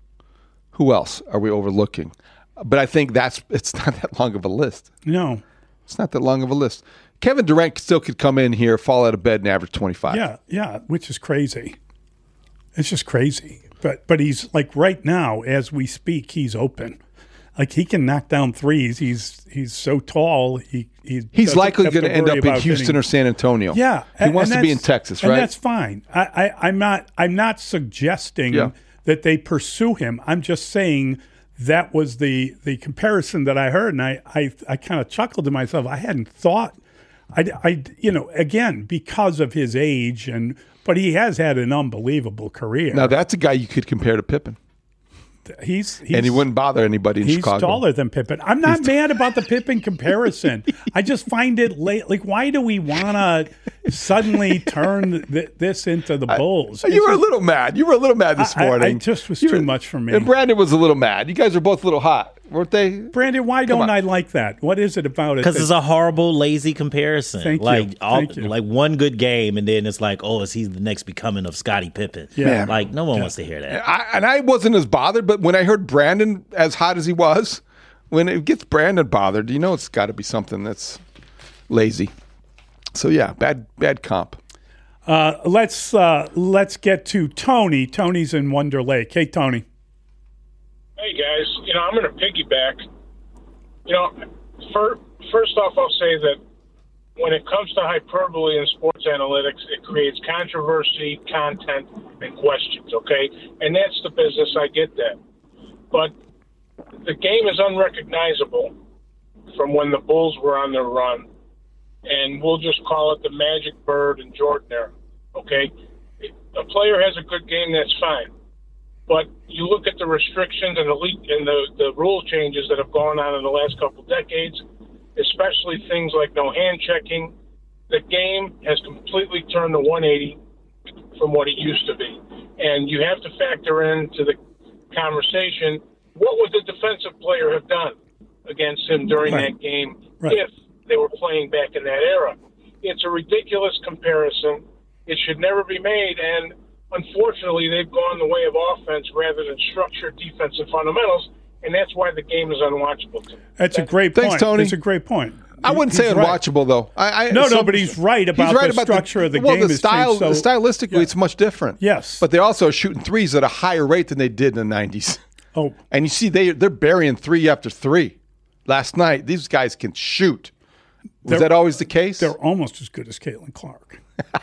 Who else are we overlooking? But I think that's it's not that long of a list. No. It's not that long of a list. Kevin Durant still could come in here, fall out of bed, and average twenty-five. Yeah, yeah, which is crazy. It's just crazy. But but he's like right now, as we speak, he's open. Like he can knock down threes. He's he's so tall. He, he He's likely going to end up in Houston getting, or San Antonio. Yeah, he and, wants and to be in Texas, right? And that's fine. I, I, I'm not. I'm not suggesting yeah. that they pursue him. I'm just saying that was the the comparison that I heard, and I I, I kind of chuckled to myself. I hadn't thought. I, I you know again because of his age and but he has had an unbelievable career. Now that's a guy you could compare to Pippen. He's, he's and he wouldn't bother anybody in he's Chicago. He's taller than Pippen. I'm not he's mad t- about the Pippen comparison. I just find it late. Like, why do we want to suddenly turn th- this into the Bulls? I, you it's were just, a little mad. You were a little mad this I, morning. I, it just was you too were, much for me. And Brandon was a little mad. You guys were both a little hot, weren't they? Brandon, why Come don't on. I like that? What is it about it? Because it's a horrible, lazy comparison. Thank like, you. All, Thank you. Like one good game, and then it's like, oh, is he the next becoming of Scottie Pippen? Yeah. Man. Like, no one yeah. wants to hear that. I, and I wasn't as bothered, but when I heard Brandon as hot as he was, when it gets Brandon bothered, you know it's got to be something that's lazy. So, yeah, bad bad comp. Uh, let's uh, let's get to Tony. Tony's in Wonder Lake. Hey, Tony. Hey, guys. You know, I'm going to piggyback. You know, for, first off, I'll say that when it comes to hyperbole in sports analytics, it creates controversy, content, and questions, okay? And that's the business. I get that. But the game is unrecognizable from when the Bulls were on their run, and we'll just call it the Magic, Bird, and Jordan era, okay? A player has a good game, that's fine. But you look at the restrictions and the le- and the, the rule changes that have gone on in the last couple of decades, especially things like no hand checking. The game has completely turned to one eighty from what it used to be. And you have to factor into the conversation, what would the defensive player have done against him during right. that game right. if they were playing back in that era? It's a ridiculous comparison. It should never be made, and unfortunately, they've gone the way of offense rather than structured defensive fundamentals, and that's why the game is unwatchable to me. That's, that's a great point. Thanks, Tony. That's a great point. I wouldn't he's say unwatchable, right. though. I, I, no, so, no, but he's right about he's right the about structure the, of the well, game. The style, so, stylistically, yeah. it's much different. Yes. But they're also shooting threes at a higher rate than they did in the nineties. Oh. And you see, they, they're burying three after three. Last night, these guys can shoot. Was they're, that always the case? They're almost as good as Caitlin Clark.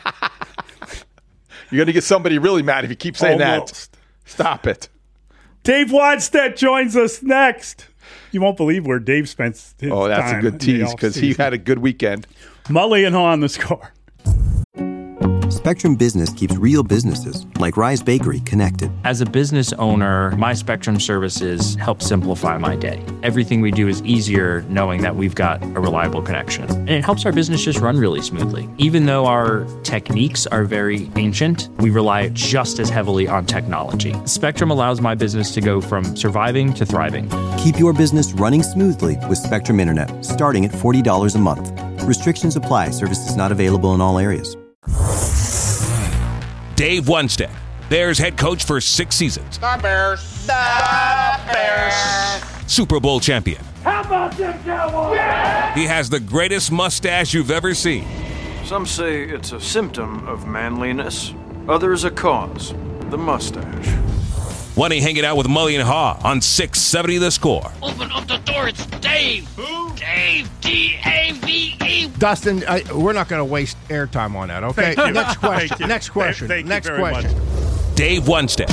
You're going to get somebody really mad if you keep saying almost. that. Stop it. Dave Wadstedt joins us next. You won't believe where Dave spent his time. Oh, that's a good tease because he had a good weekend. Mully and Haw on the Score. Spectrum Business keeps real businesses, like Rise Bakery, connected. As a business owner, my Spectrum services help simplify my day. Everything we do is easier knowing that we've got a reliable connection. And it helps our business just run really smoothly. Even though our techniques are very ancient, we rely just as heavily on technology. Spectrum allows my business to go from surviving to thriving. Keep your business running smoothly with Spectrum Internet, starting at forty dollars a month. Restrictions apply. Services not available in all areas. Dave Wannstedt, Bears head coach for six seasons. The Bears. The Bears. Super Bowl champion. Help about them Cowboys? Yeah! He has the greatest mustache you've ever seen. Some say it's a symptom of manliness, others a cause, the mustache. When he hanging out with Mully and Haw on six seventy The Score. Open up the door, it's Dave. Who? Dave, D A V E. Dustin, I, we're not going to waste airtime on that, okay? Thank you. Next question. Thank you. Next question. Thank you Next very question. much. Dave Winstead.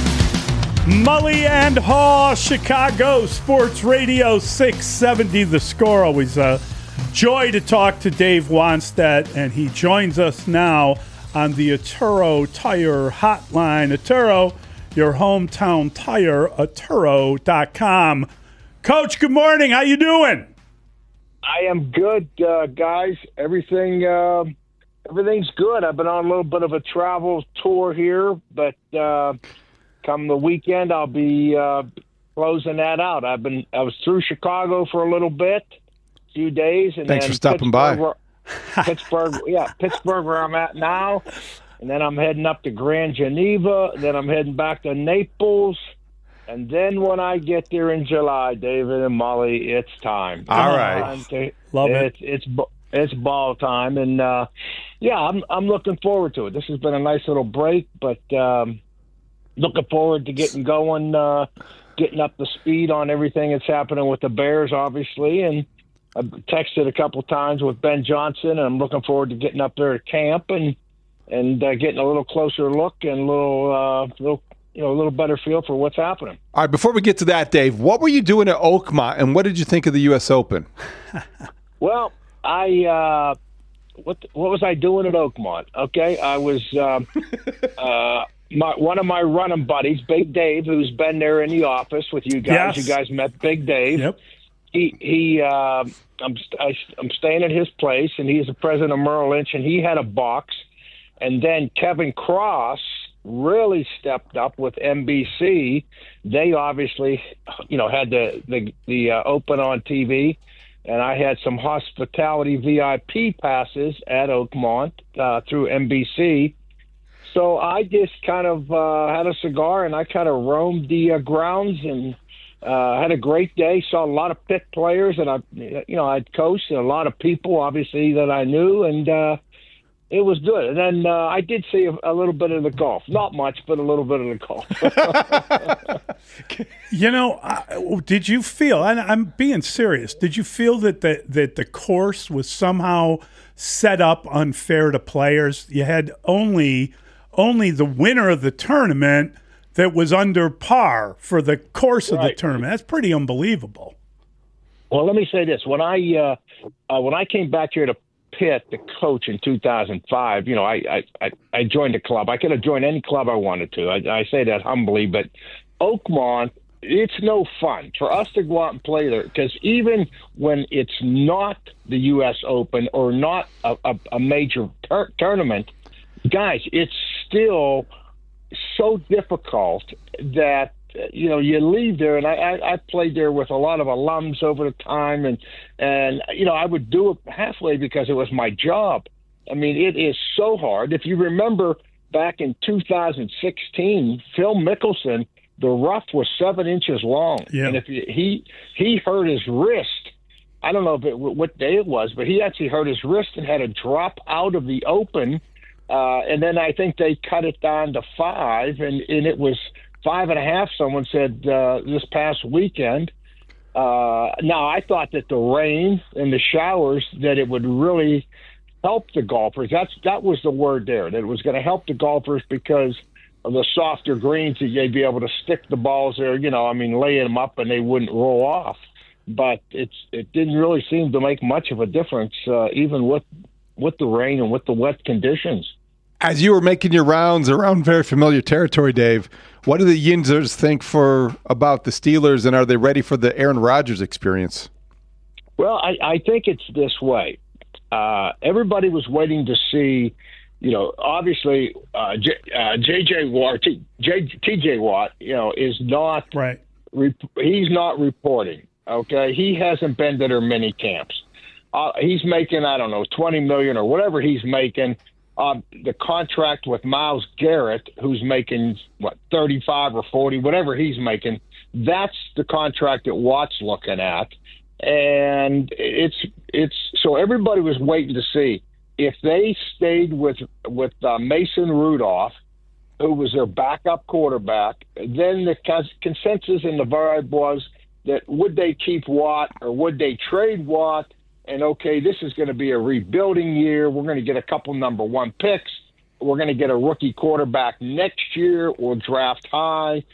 Mully and Haw, Chicago Sports Radio six seventy The Score. Always a joy to talk to Dave Wannstedt, and he joins us now on the Atturo Tire Hotline. Atturo, your hometown tire, Atturo dot com. Coach, good morning. How you doing? I am good, uh, guys. Everything, uh, everything's good. I've been on a little bit of a travel tour here, but uh, come the weekend, I'll be uh, closing that out. I've been, I was through Chicago for a little bit, a few days, and Thanks then for stopping Pittsburgh, by. Where, Pittsburgh, yeah, Pittsburgh, where I'm at now, and then I'm heading up to Grand Geneva. Then I'm heading back to Naples. And then when I get there in July, David and Molly, it's time. All right. Time to, Love it's, it. It's it's ball time, and uh, yeah, I'm I'm looking forward to it. This has been a nice little break, but um, looking forward to getting going, uh, getting up to speed on everything that's happening with the Bears, obviously. And I've texted a couple times with Ben Johnson, and I'm looking forward to getting up there at camp and and uh, getting a little closer look and a little uh, little. you know, a little better feel for what's happening. All right, before we get to that, Dave, what were you doing at Oakmont, and what did you think of the U S Open? Well, I uh, what what was I doing at Oakmont? Okay, I was um, uh, my one of my running buddies, Big Dave, who's been there in the office with you guys. Yes. You guys met Big Dave. Yep. He he. Uh, I'm I, I'm staying at his place, and he's the president of Merrill Lynch, and he had a box, and then Kevin Cross really stepped up with N B C. They obviously, you know, had the the, the uh, Open on T V, and I had some hospitality V I P passes at Oakmont uh, through N B C. So I just kind of uh, had a cigar, and I kind of roamed the uh, grounds and uh, had a great day. Saw a lot of Pitt players, and I, you know, I'd coached, and a lot of people, obviously, that I knew, and uh, it was good. And then uh, I did see a, a little bit of the golf. Not much, but a little bit of the golf. You know, uh, did you feel, and I'm being serious, did you feel that the, that the course was somehow set up unfair to players? You had only only the winner of the tournament that was under par for the course of Right. the tournament. That's pretty unbelievable. Well, let me say this. When I uh, uh, when I came back here to Pitt to coach in two thousand five, you know, I, I, I joined a club. I could have joined any club I wanted to. I, I say that humbly, but Oakmont, it's no fun for us to go out and play there, because even when it's not the U S Open or not a, a, a major tur- tournament, guys, it's still so difficult that you know, you leave there, and I, I, I played there with a lot of alums over the time, and, and, you know, I would do it halfway because it was my job. I mean, it is so hard. If you remember back in two thousand sixteen, Phil Mickelson, the rough was seven inches long. Yeah. And if you, he, he hurt his wrist, I don't know if it, what day it was, but he actually hurt his wrist and had to drop out of the Open. Uh, and then I think they cut it down to five, and, and it was five and a half, someone said uh, this past weekend. Uh, now, I thought that the rain and the showers, that it would really help the golfers. That's That was the word there, that it was going to help the golfers because of the softer greens, that they'd be able to stick the balls there, you know, I mean, lay them up and they wouldn't roll off. But it's it didn't really seem to make much of a difference, uh, even with, with the rain and with the wet conditions. As you were making your rounds around very familiar territory, Dave, what do the Yinzers think for about the Steelers, and are they ready for the Aaron Rodgers experience? Well, I, I think it's this way. Uh, everybody was waiting to see, you know, obviously uh, J, uh, J J Watt, T, J, T J Watt, you know, is not right. Rep, he's not reporting. Okay, he hasn't been to their mini camps. Uh, he's making, I don't know, twenty million or whatever he's making. Uh, the contract with Myles Garrett, who's making, what, thirty-five or forty, whatever he's making, that's the contract that Watt's looking at. and it's it's so everybody was waiting to see if they stayed with with uh, Mason Rudolph, who was their backup quarterback. Then the cons- consensus in the vibe was that would they keep Watt or would they trade Watt? And okay, this is going to be a rebuilding year. We're going to get a couple number one picks. We're going to get a rookie quarterback next year. We'll draft high,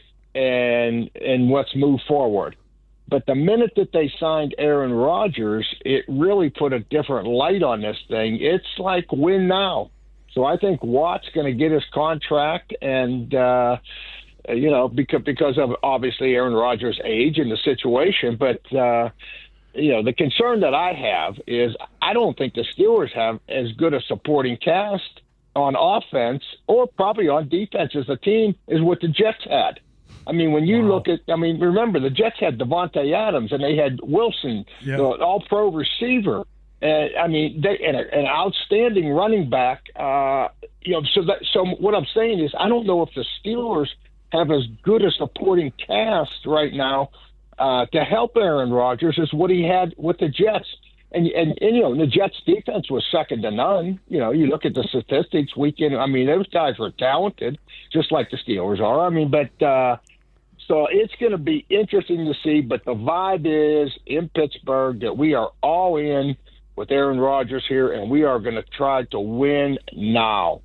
and and let's move forward. But the minute that they signed Aaron Rodgers, it really put a different light on this thing. It's like win now. So I think Watt's going to get his contract, and uh, you know because because of obviously Aaron Rodgers' age and the situation. But uh, you know the concern that I have is I don't think the Steelers have as good a supporting cast on offense or probably on defense as a team as what the Jets had. I mean, when you wow. look at, I mean, remember the Jets had Devontae Adams and they had Wilson, yeah. the all-pro receiver, and I mean, they, and a, an outstanding running back. Uh, you know, so that so what I'm saying is, I don't know if the Steelers have as good a supporting cast right now uh, to help Aaron Rodgers as what he had with the Jets. And, and and you know, the Jets' defense was second to none. You know, you look at the statistics week in. I mean, those guys were talented, just like the Steelers are. I mean, but uh, so it's going to be interesting to see. But the vibe is in Pittsburgh that we are all in with Aaron Rodgers here, and we are going to try to win now.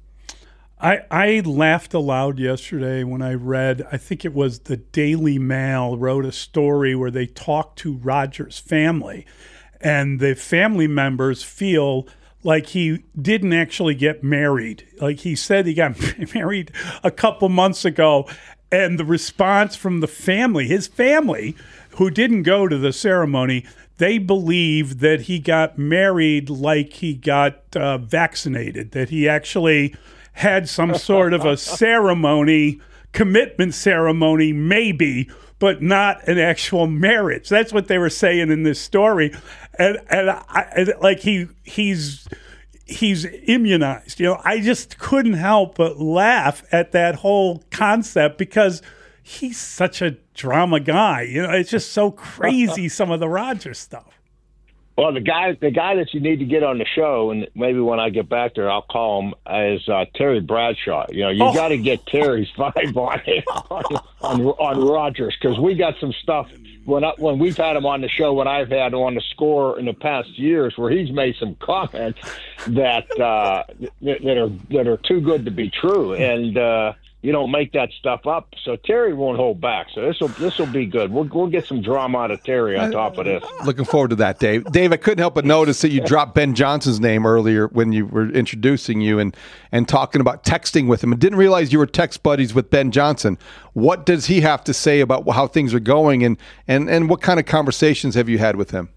I, I laughed aloud yesterday when I read, I think it was the Daily Mail wrote a story where they talked to Rodgers' family. And the family members feel like he didn't actually get married. Like he said he got married a couple months ago. And the response from the family, his family, who didn't go to the ceremony, they believe that he got married like he got uh, vaccinated, that he actually had some sort of a ceremony, commitment ceremony, maybe, but not an actual marriage. That's what they were saying in this story. And and, I, and like he he's he's immunized. You know, I just couldn't help but laugh at that whole concept because he's such a drama guy. You know, it's just so crazy some of the Rodgers stuff. Well, the guy the guy that you need to get on the show, and maybe when I get back there, I'll call him, is uh, Terry Bradshaw. You know, you oh. got to get Terry's vibe on it, on, on, on Rodgers, because we got some stuff when I, when we've had him on the show, when I've had him on the score in the past years, where he's made some comments that uh, that are that are too good to be true, and uh, you don't make that stuff up. So Terry won't hold back. So this will this will be good. We'll we'll get some drama out of Terry on top of this. Looking forward to that, Dave. Dave, I couldn't help but notice that you dropped Ben Johnson's name earlier when you were introducing you and and talking about texting with him. I didn't realize you were text buddies with Ben Johnson. What does he have to say about how things are going, and and and what kind of conversations have you had with him?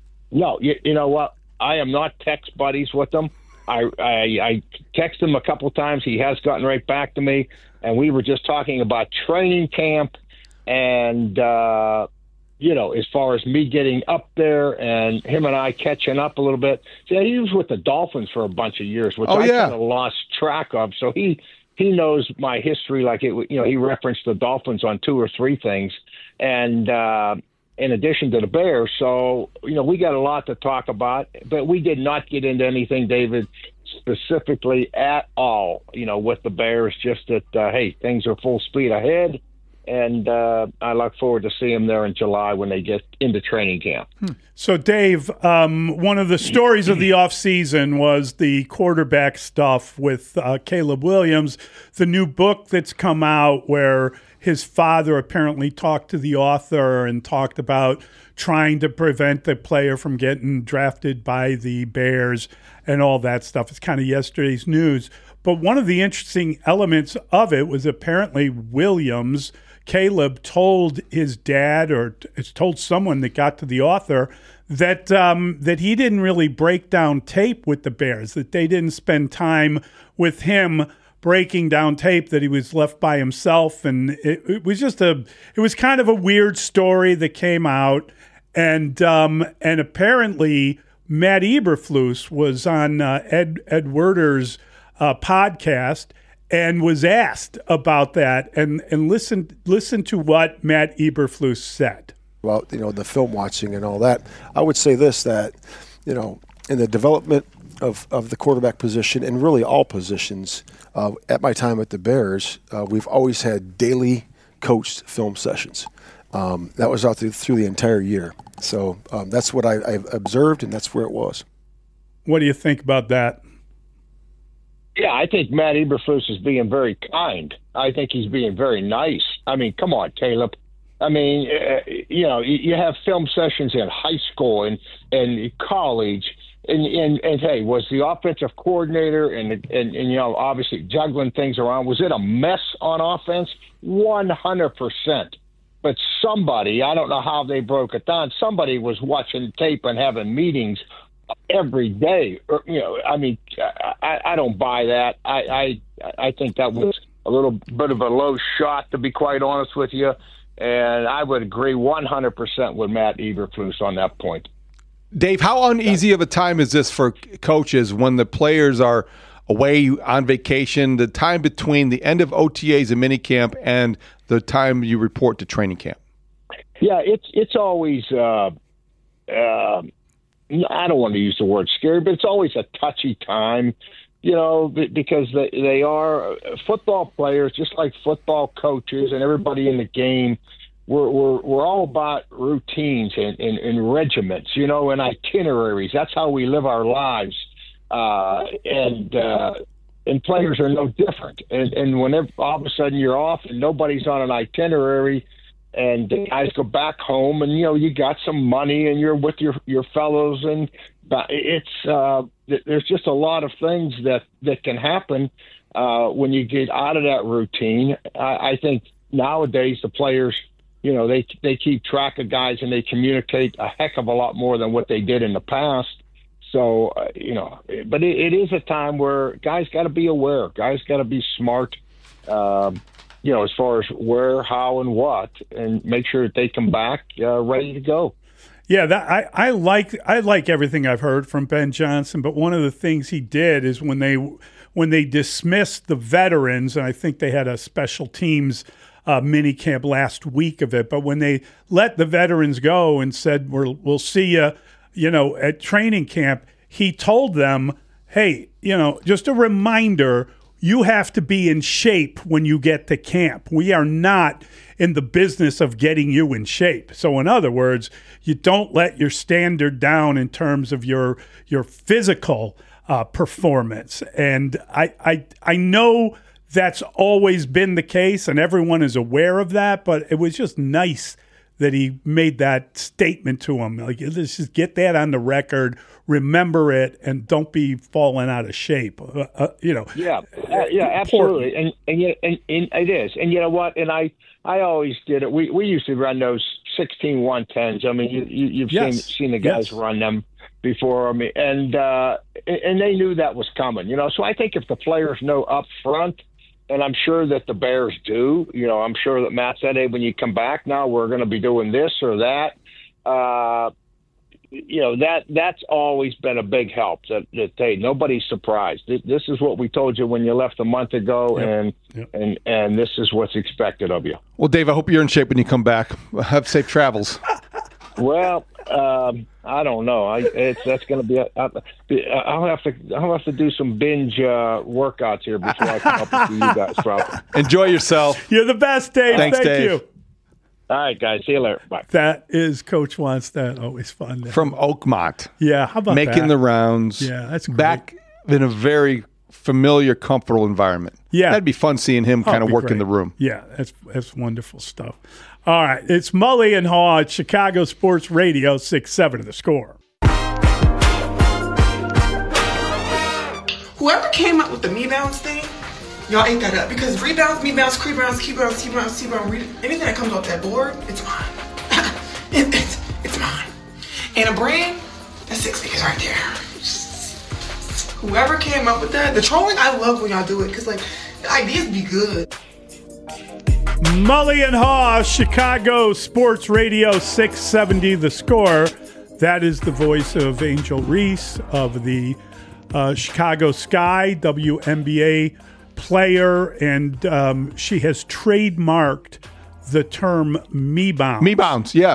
No, you, you know what? I am not text buddies with him. I, I I texted him a couple times. He has gotten right back to me, and we were just talking about training camp and, uh, you know, as far as me getting up there and him and I catching up a little bit. See, he was with the Dolphins for a bunch of years, which oh, I yeah. kind of lost track of. So he, he knows my history. Like, it, you know, he referenced the Dolphins on two or three things. And, uh, in addition to the Bears. So, you know, we got a lot to talk about, but we did not get into anything, David, specifically at all, you know, with the Bears, just that, uh, hey, things are full speed ahead. And uh, I look forward to seeing them there in July when they get into training camp. Hmm. So, Dave, um, one of the stories of the offseason was the quarterback stuff with uh, Caleb Williams, the new book that's come out where his father apparently talked to the author and talked about trying to prevent the player from getting drafted by the Bears and all that stuff. It's kind of yesterday's news. But one of the interesting elements of it was apparently Williams, Caleb told his dad, or it's told someone that got to the author, that um, that he didn't really break down tape with the Bears, that they didn't spend time with him breaking down tape, that he was left by himself. And it, it was just a, it was kind of a weird story that came out. And um, and apparently Matt Eberflus was on uh, Ed, Ed Werder's uh, podcast and was asked about that. And, and listen, listen to what Matt Eberflus said. about, you know, the film watching and all that. I would say this, that, you know, in the development of, of the quarterback position and really all positions, uh, at my time at the Bears, uh, we've always had daily coached film sessions. Um, that was out through, through the entire year. So um, that's what I, I've observed, and that's where it was. What do you think about that? Yeah, I think Matt Eberflus is being very kind. I think he's being very nice. I mean, come on, Caleb. I mean, uh, you know, you, you have film sessions in high school and, and college. And, and, and, hey, was the offensive coordinator and, and, and, you know, obviously juggling things around, was it a mess on offense? one hundred percent. But somebody, I don't know how they broke it down, somebody was watching tape and having meetings every day. Or, you know, I mean, I, I don't buy that. I, I I think that was a little bit of a low shot, to be quite honest with you. And I would agree one hundred percent with Matt Eberflus on that point. Dave, how uneasy of a time is this for coaches when the players are away on vacation, the time between the end of O T As and minicamp and the time you report to training camp? Yeah, it's it's always, uh, uh, I don't want to use the word scary, but it's always a touchy time, you know, because they, they are football players, just like football coaches and everybody in the game. We're, we're, we're all about routines and, and, and regiments, you know, and itineraries. That's how we live our lives. Uh, and uh, and players are no different. And, and whenever all of a sudden you're off and nobody's on an itinerary and the guys go back home and, you know, you got some money and you're with your, your fellows, and it's uh, there's just a lot of things that, that can happen uh, when you get out of that routine. I, I think nowadays the players, you know, they they keep track of guys and they communicate a heck of a lot more than what they did in the past. So, uh, you know, but it, it is a time where guys got to be aware. Guys got to be smart, um, you know, as far as where, how, and what, and make sure that they come back uh, ready to go. Yeah, that I, I like I like everything I've heard from Ben Johnson, but one of the things he did is when they when they dismissed the veterans, and I think they had a special teams uh, mini camp last week of it, but when they let the veterans go and said we're, we'll see you, you know, at training camp, he told them, hey, you know, just a reminder, you have to be in shape when you get to camp. We are not in the business of getting you in shape. So in other words, you don't let your standard down in terms of your your physical uh, performance. And I, I I know that's always been the case, and everyone is aware of that, but it was just nice that he made that statement to him. Like, let's just get that on the record, remember it, and don't be falling out of shape. Uh, uh, you know. Yeah, uh, yeah, absolutely, and and, and and it is. And you know what? And I I always did it. We we used to run those sixteen one tens. I mean, you, you you've yes. seen seen the guys yes. run them before. I mean, and uh, and they knew that was coming. You know, so I think if the players know up front. And I'm sure that the Bears do. You know, I'm sure that Matt said, hey, when you come back now, we're going to be doing this or that. Uh, you know, that that's always been a big help, that, that hey, nobody's surprised. This is what we told you when you left a month ago, yep. and yep. and and this is what's expected of you. Well, Dave, I hope you're in shape when you come back. Have safe travels. Well, um, I don't know. I, it's that's going to be. A, I, I'll have to. I'll have to do some binge uh, workouts here before I come up and see you guys. Probably. Enjoy yourself. You're the best, Dave. Thanks, Thank Dave. you. All right, guys. See you later. Bye. That is Coach Wannstedt. Always fun. From Oakmont. Yeah. How about making that? the rounds? Yeah, that's great. Back in a very familiar, comfortable environment. Yeah, that'd be fun seeing him oh, kind of work great. in the room. Yeah, that's that's wonderful stuff. All right, it's Mully and Haw at Chicago Sports Radio, six seven of The Score. Whoever came up with the me-bounds thing, y'all ate that up. Because rebounds, me-bounds, creep-bounds, keep-bounds, keep-bounds, keep-bounds, re- anything that comes off that board, it's mine. it, it's, it's mine. And a brand, that's six figures right there. Whoever came up with that, the trolling, I love when y'all do it. Because, like, the ideas be good. Mully and Haw, Chicago Sports Radio, six seventy The Score. That is the voice of Angel Reese of the uh, Chicago Sky, W N B A player, and um, she has trademarked the term me-bounds. Me-bounds, yeah.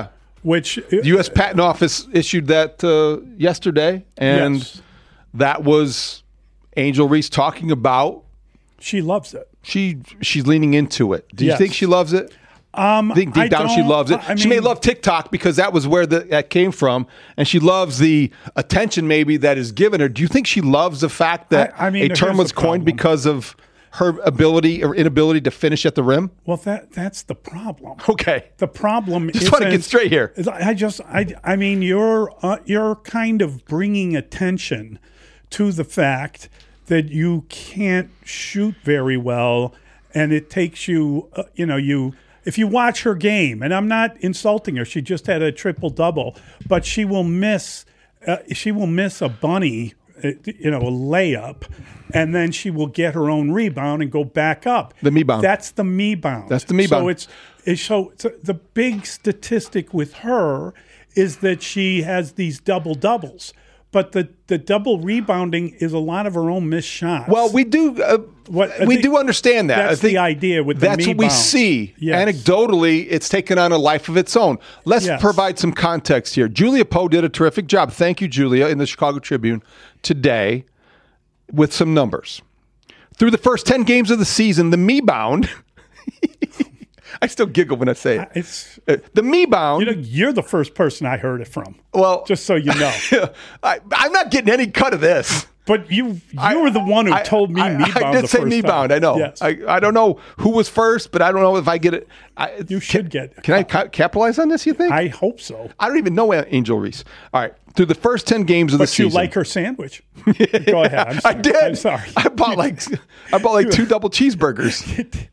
which the U S Patent Office issued that uh, yesterday, and Yes. that was Angel Reese talking about. She loves it. She she's leaning into it. Do you Yes. think she loves it? Um, I think deep I down she don't- loves it. I she may mean- love TikTok because that was where the, that came from, and she loves the attention maybe that is given her. Do you think she loves the fact that I- I mean, a term here's was the coined problem. because of her ability or inability to finish at the rim? Well, that that's the problem. Okay. The problem Just want to isn't- get straight here. is I just I I mean you're uh, you're kind of bringing attention to the fact that you can't shoot very well, and it takes you uh, you know you if you watch her game, and I'm not insulting her, she just had a triple double, but she will miss uh, she will miss a bunny, uh, you know, a layup, and then she will get her own rebound and go back up. The me bound. That's the me bound. That's the me So bound. it's, it's so, so the big statistic with her is that she has these double doubles, but the the double rebounding is a lot of her own missed shots. Well, we do uh, What, I we think do understand that. That's I think the idea with the that's me what we bounds. see. Yes. Anecdotally, it's taken on a life of its own. Let's Yes. provide some context here. Julia Poe did a terrific job. Thank you, Julia, in the Chicago Tribune today with some numbers. Through the first ten games of the season, the me bound. I still giggle when I say it. It's Uh, the me bound. you know, you're the first person I heard it from. Well, just so you know. I, I'm not getting any cut of this. But you you were the one who I- told me I, me bound. I did the say first me time. bound. I know. Yes. I, I don't know who was first, but I don't know if I get it. I, You should get it. Can I ca- capitalize on this? You think? I hope so. I don't even know Angel Reese. All right, through the first ten games of the But you season, like her sandwich. Go ahead. I'm I sorry. did. I'm sorry. I bought like I bought like two double cheeseburgers.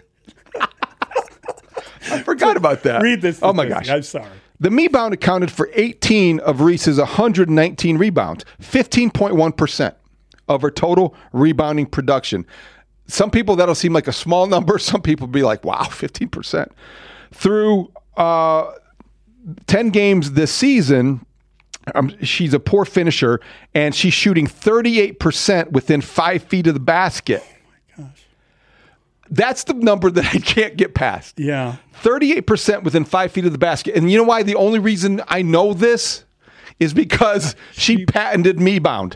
I forgot about that. Read this. Oh my statistic. gosh. I'm sorry. The me bound accounted for eighteen of Reese's one hundred nineteen rebounds, fifteen point one percent of her total rebounding production. Some people that'll seem like a small number. Some people be like, wow, fifteen percent. Through uh, ten games this season, um, she's a poor finisher, and she's shooting thirty-eight percent within five feet of the basket. That's the number that I can't get past. Yeah. thirty-eight percent within five feet of the basket. And you know why the only reason I know this is because she patented me bound.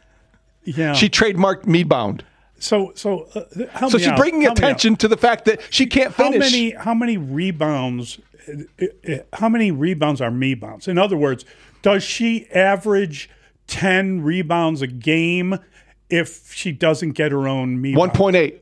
Yeah. She trademarked me bound. So so uh, help So me she's out. bringing Help me attention out. to the fact that she can't How finish. many how many rebounds? uh, uh, How many rebounds are me bounds? In other words, does she average ten rebounds a game if she doesn't get her own me? one point eight.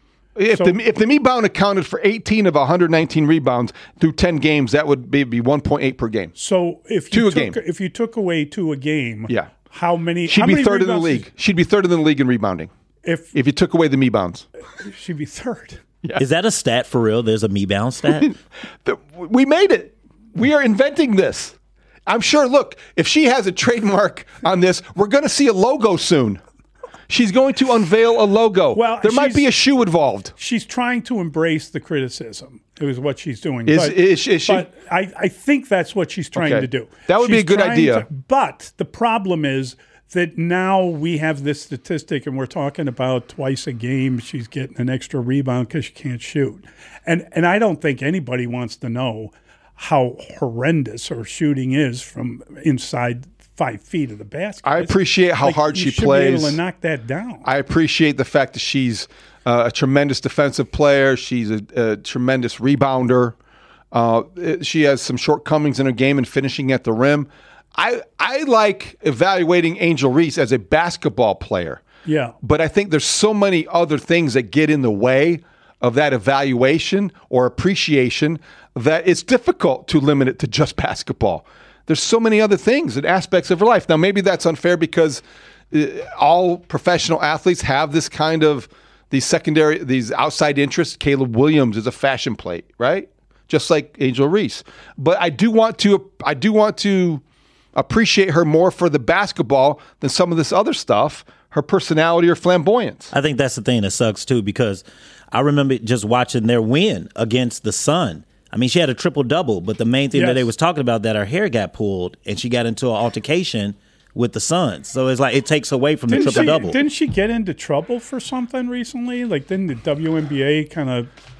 If So- the if the me bound accounted for eighteen of one hundred nineteen rebounds through ten games, that would be, be one point eight per game. So if Two you a took, game. if you took away two a game, Yeah. how many? She'd how be many third in the rebounds league. She'd be third in the league in rebounding If if you took away the me bounds. she'd be third. Is that a stat for real? There's a me bound stat? The- we made it. We are inventing this. I'm sure, look, if she has a trademark on this, we're going to see a logo soon. She's going to unveil a logo. Well, there might she's- be a shoe involved. She's trying to embrace the criticism. It was what she's doing. Is- but, is- is she- but I, I think that's what she's trying Okay. to do. That would be She's a good trying idea. to- but the problem is that now we have this statistic, and we're talking about twice a game she's getting an extra rebound because she can't shoot. And and I don't think anybody wants to know how horrendous her shooting is from inside five feet of the basket. I It's- appreciate how like, hard you she should Be plays. able to knock that down. I appreciate the fact that she's uh, a tremendous defensive player. She's a, a tremendous rebounder. Uh, it- she has some shortcomings in her game and finishing at the rim. I I like evaluating Angel Reese as a basketball player. Yeah. But I think there's so many other things that get in the way of that evaluation or appreciation that it's difficult to limit it to just basketball. There's so many other things and aspects of her life. Now, maybe that's unfair because uh, all professional athletes have this kind of these secondary, these outside interests. Caleb Williams is a fashion plate, right? Just like Angel Reese. But I do want to, I do want to appreciate her more for the basketball than some of this other stuff, her personality or flamboyance. I think that's the thing that sucks too, because I remember just watching their win against the Sun. I mean, she had a triple double, but the main thing Yes. that they was talking about that her hair got pulled and she got into an altercation with the Suns. So it's like it takes away from the Didn't triple she, double. Didn't she get into trouble for something recently? Like, didn't the W N B A kind of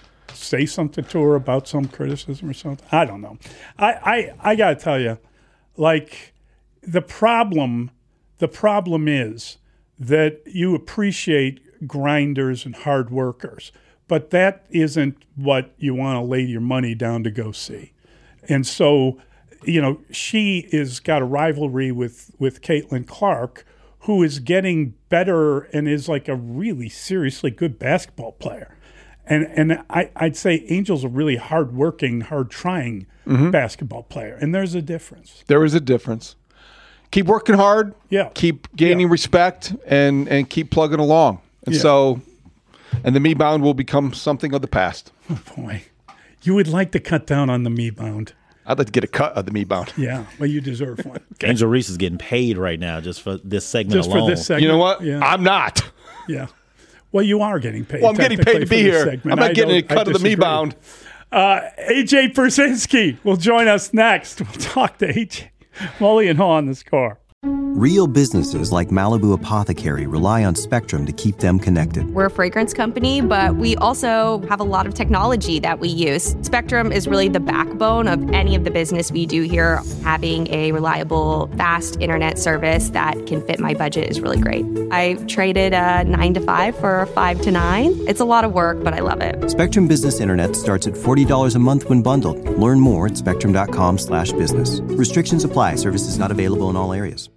say something to her about some criticism or something? I don't know. I, I, I got to tell you, like, the problem, the problem is that you appreciate grinders and hard workers, but that isn't what you want to lay your money down to go see. And so, you know, she is got a rivalry with, with Caitlin Clark, who is getting better and is like a really seriously good basketball player. And and I, I'd say Angel's a really hard-working, hard-trying Mhm. basketball player, and there's a difference. There is a difference. Keep working hard. Yeah. Keep gaining respect and, and keep plugging along. And Yeah. so, and the me bound will become something of the past. Oh, boy. You would like to cut down on the me bound. I'd like to get a cut of the me bound. Yeah, well, you deserve one. Angel Reese is getting paid right now just for this segment Just for alone. this segment. You know what? Yeah. I'm not. Yeah. Well, you are getting paid. Well, I'm getting paid to technically be for this here. segment. I'm not I getting a don't- I cut of the me disagree. bound. Uh, A J Persinski will join us next. We'll talk to A J. Molly and Hall on the Score. Real businesses like Malibu Apothecary rely on Spectrum to keep them connected. We're a fragrance company, but we also have a lot of technology that we use. Spectrum is really the backbone of any of the business we do here. Having a reliable, fast internet service that can fit my budget is really great. I traded a nine to five for a five to nine. It's a lot of work, but I love it. Spectrum Business Internet starts at forty dollars a month when bundled. Learn more at spectrum dot com slash business. Restrictions apply. Services not available in all areas.